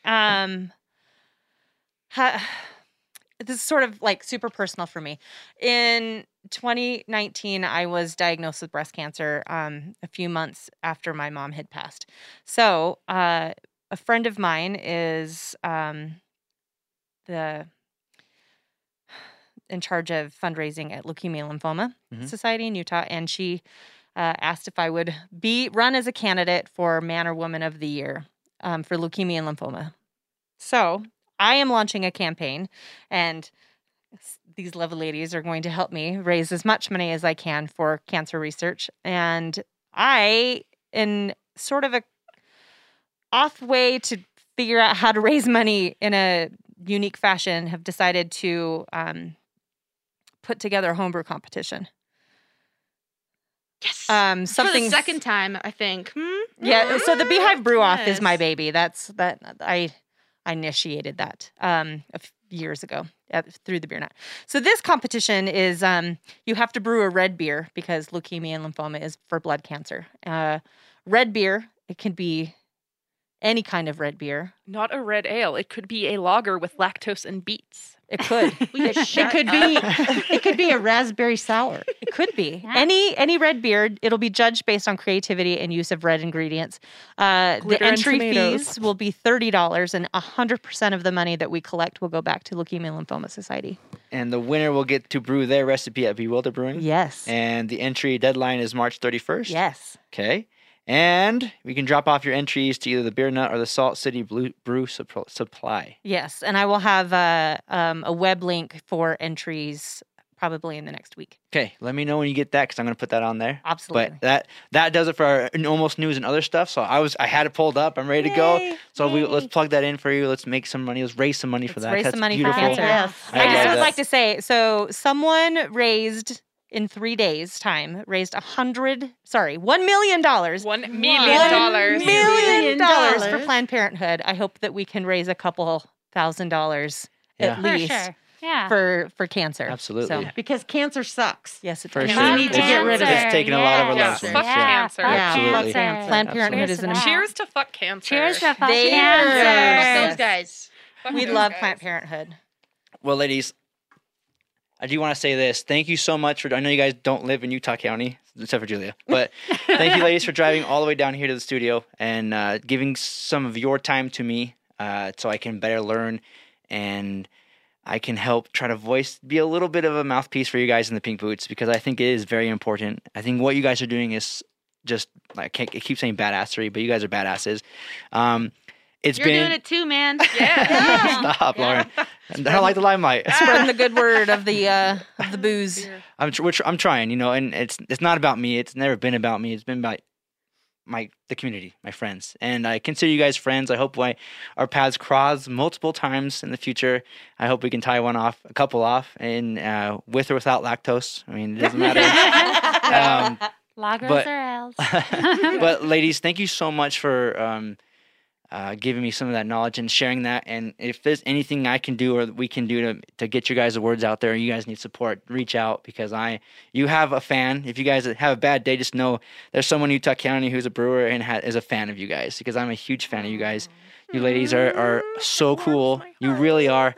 C: this is sort of like super personal for me. In 2019, I was diagnosed with breast cancer a few months after my mom had passed. So a friend of mine is in charge of fundraising at Leukemia Lymphoma Society in Utah, and she asked if I would run as a candidate for Man or Woman of the Year for leukemia and lymphoma. So I am launching a campaign, and these lovely ladies are going to help me raise as much money as I can for cancer research. And I, in sort of a off way to figure out how to raise money in a unique fashion, have decided to put together a homebrew competition.
F: Yes.
C: Something
F: For the second time, I think.
C: Yeah, so the Beehive Brew Off is my
F: Yes.
C: baby. That I initiated that years ago through the Beer Nut. So this competition is you have to brew a red beer because leukemia and lymphoma is for blood cancer. Red beer, it can be any kind of red beer.
E: Not a red ale. It could be a lager with lactose and beets.
C: It could.
D: It could be a raspberry sour.
C: It could be.
B: Yeah.
C: Any red beer. It'll be judged based on creativity and use of red ingredients. The
E: Glitter and
C: entry
E: tomatoes.
C: fees will be $30, and 100% of the money that we collect will go back to Leukemia and Lymphoma Society.
A: and the winner will get to brew their recipe at Bewilder Brewing.
C: Yes.
A: And the entry deadline is March 31st.
C: Yes.
A: Okay. And we can drop off your entries to either the Beer Nut or the Salt City Brew Supply.
C: Yes. And I will have a web link for entries probably in the next week.
A: Okay. Let me know when you get that because I'm going to put that on there.
C: Absolutely.
A: But that does it for our almost news and other stuff. So I had it pulled up. I'm ready to go. So let's plug that in for you. Let's make some money. Let's raise some money for that.
C: Raise
A: That's
C: some money
A: beautiful.
C: for cancer.
D: Yes.
C: I just
A: love
C: would
A: that.
C: like to say, so someone raised in 3 days' time, raised $1 million.
E: $1 million.
C: $1 million for Planned Parenthood. I hope that we can raise a couple $1,000
A: Yeah.
C: at
B: For
C: least
B: sure. Yeah.
C: for cancer.
A: Absolutely.
C: So,
D: Because cancer sucks.
C: yes, it
A: For
C: does.
A: sure.
D: We need to get rid of
A: It's
D: it.
A: taken a lot of our
E: Yeah.
A: loved ones.
E: Fuck cancer.
B: Fuck
A: Absolutely.
B: cancer.
C: Planned Parenthood is an
B: Absolutely.
E: Cheers to fuck cancer.
B: Cheers to fuck
C: They-
B: cancer.
C: Yes.
F: Those guys.
E: Fuck
C: We
E: those
C: love
E: guys.
C: Planned Parenthood.
A: Well, ladies, I do want to say this. Thank you so much for. I know you guys don't live in Utah County, except for Julia. But thank you, ladies, for driving all the way down here to the studio and giving some of your time to me so I can better learn and I can help try to be a little bit of a mouthpiece for you guys in the Pink Boots because I think it is very important. I think what you guys are doing is just, I keep saying badassery, but you guys are badasses.
F: You're doing it too, man.
E: Yeah.
A: Stop, Lauren. I don't like the limelight.
C: Spreading the good word of the booze.
A: I'm trying, and it's not about me. It's never been about me. It's been about the community, my friends, and I consider you guys friends. I hope our paths cross multiple times in the future. I hope we can tie a couple off, and with or without lactose. I mean, it doesn't matter.
B: Lagers
A: but-
B: or else.
A: But ladies, thank you so much for giving me some of that knowledge and sharing that. And if there's anything I can do or we can do to get you guys the words out there, you guys need support, reach out because you have a fan. If you guys have a bad day, just know there's someone in Utah County who's a brewer and is a fan of you guys because I'm a huge fan of you guys. You ladies are so cool. You really are.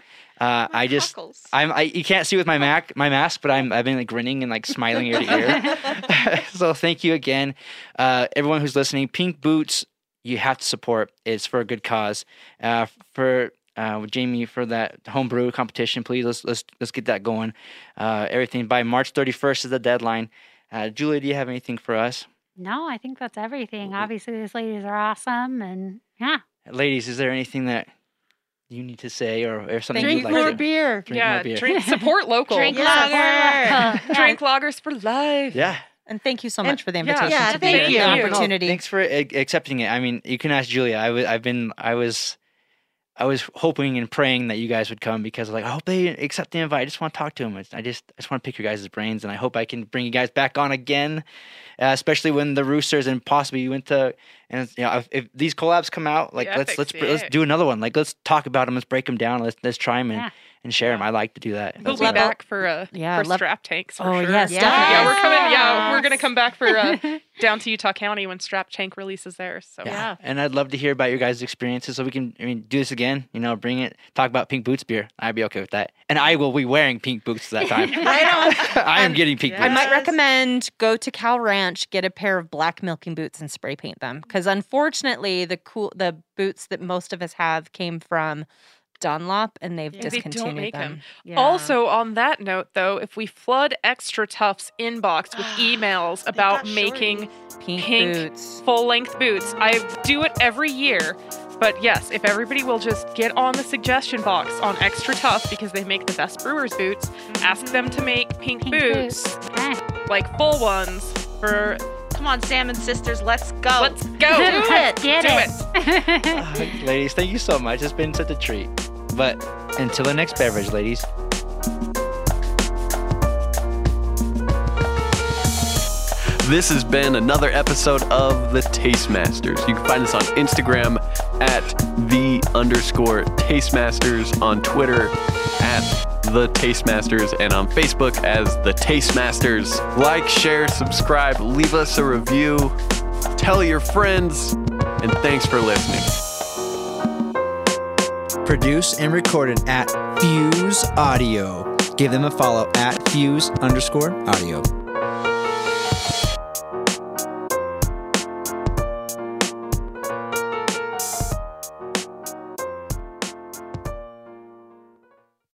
A: You can't see with my mask, but I've been like grinning and like smiling ear to ear. So thank you again, everyone who's listening. Pink Boots, you have to support. It's for a good cause. For Jamie for that homebrew competition, please let's get that going. Everything by March 31st is the deadline. Julia, do you have anything for us?
B: No, I think that's everything. Obviously, these ladies are awesome, and yeah.
A: Ladies, is there anything that you need to say or something
D: Drink
A: you'd like
D: more
A: to
D: beer.
A: Drink more beer.
E: Support local.
F: Drink
B: Yeah.
E: Drink lagers for life.
A: Yeah.
C: And thank you so much for the
E: yeah,
C: invitation.
D: yeah,
C: to be
D: thank
C: here,
D: you.
C: the opportunity.
A: Thanks for accepting it. I mean, you can ask Julia. I was hoping and praying that you guys would come because I hope they accept the invite. I just want to talk to them. I just want to pick your guys' brains, and I hope I can bring you guys back on again, especially when the Roosters and possibly you went to. And if these collabs come out, let's do another one. Let's talk about them. Let's break them down. Let's try them and share them. I like to do that.
E: We'll be back for strap tanks. For sure.
C: Yes,
D: Yeah.
C: definitely.
E: Yeah, we're coming. Yeah, we're gonna come back for down to Utah County when Strap Tank releases theirs. So
D: Yeah.
A: And I'd love to hear about your guys' experiences so we can do this again. Bring it, talk about Pink Boots beer. I'd be okay with that. And I will be wearing pink boots that time. I am getting pink
C: I
A: boots.
C: might recommend go to Cal Ranch, get a pair of black milking boots, and spray paint them. Because unfortunately, the boots that most of us have came from Dunlop, and they've
E: they
C: discontinued
E: don't make
C: them.
E: them. Also, on that note, though, if we flood Extra Tough's inbox with emails about making
C: Pink boots.
E: full-length boots, I do it every year. But yes, if everybody will just get on the suggestion box on Extra Tough because they make the best brewers boots, ask them to make pink boots,
B: Okay.
E: like full ones for.
F: Come on, Salmon Sisters, let's go.
E: Let's go.
B: Do it. Get
E: Do
B: it.
A: Ladies, thank you so much. It's been such a treat. But until the next beverage, ladies.
G: This has been another episode of The Tastemasters. You can find us on Instagram at @the_Tastemasters, on Twitter at The Tastemasters, and on Facebook as The Tastemasters. Like, share, subscribe, leave us a review, tell your friends, and thanks for listening.
H: Produced and recorded at Fuse Audio. Give them a follow at Fuse_Audio.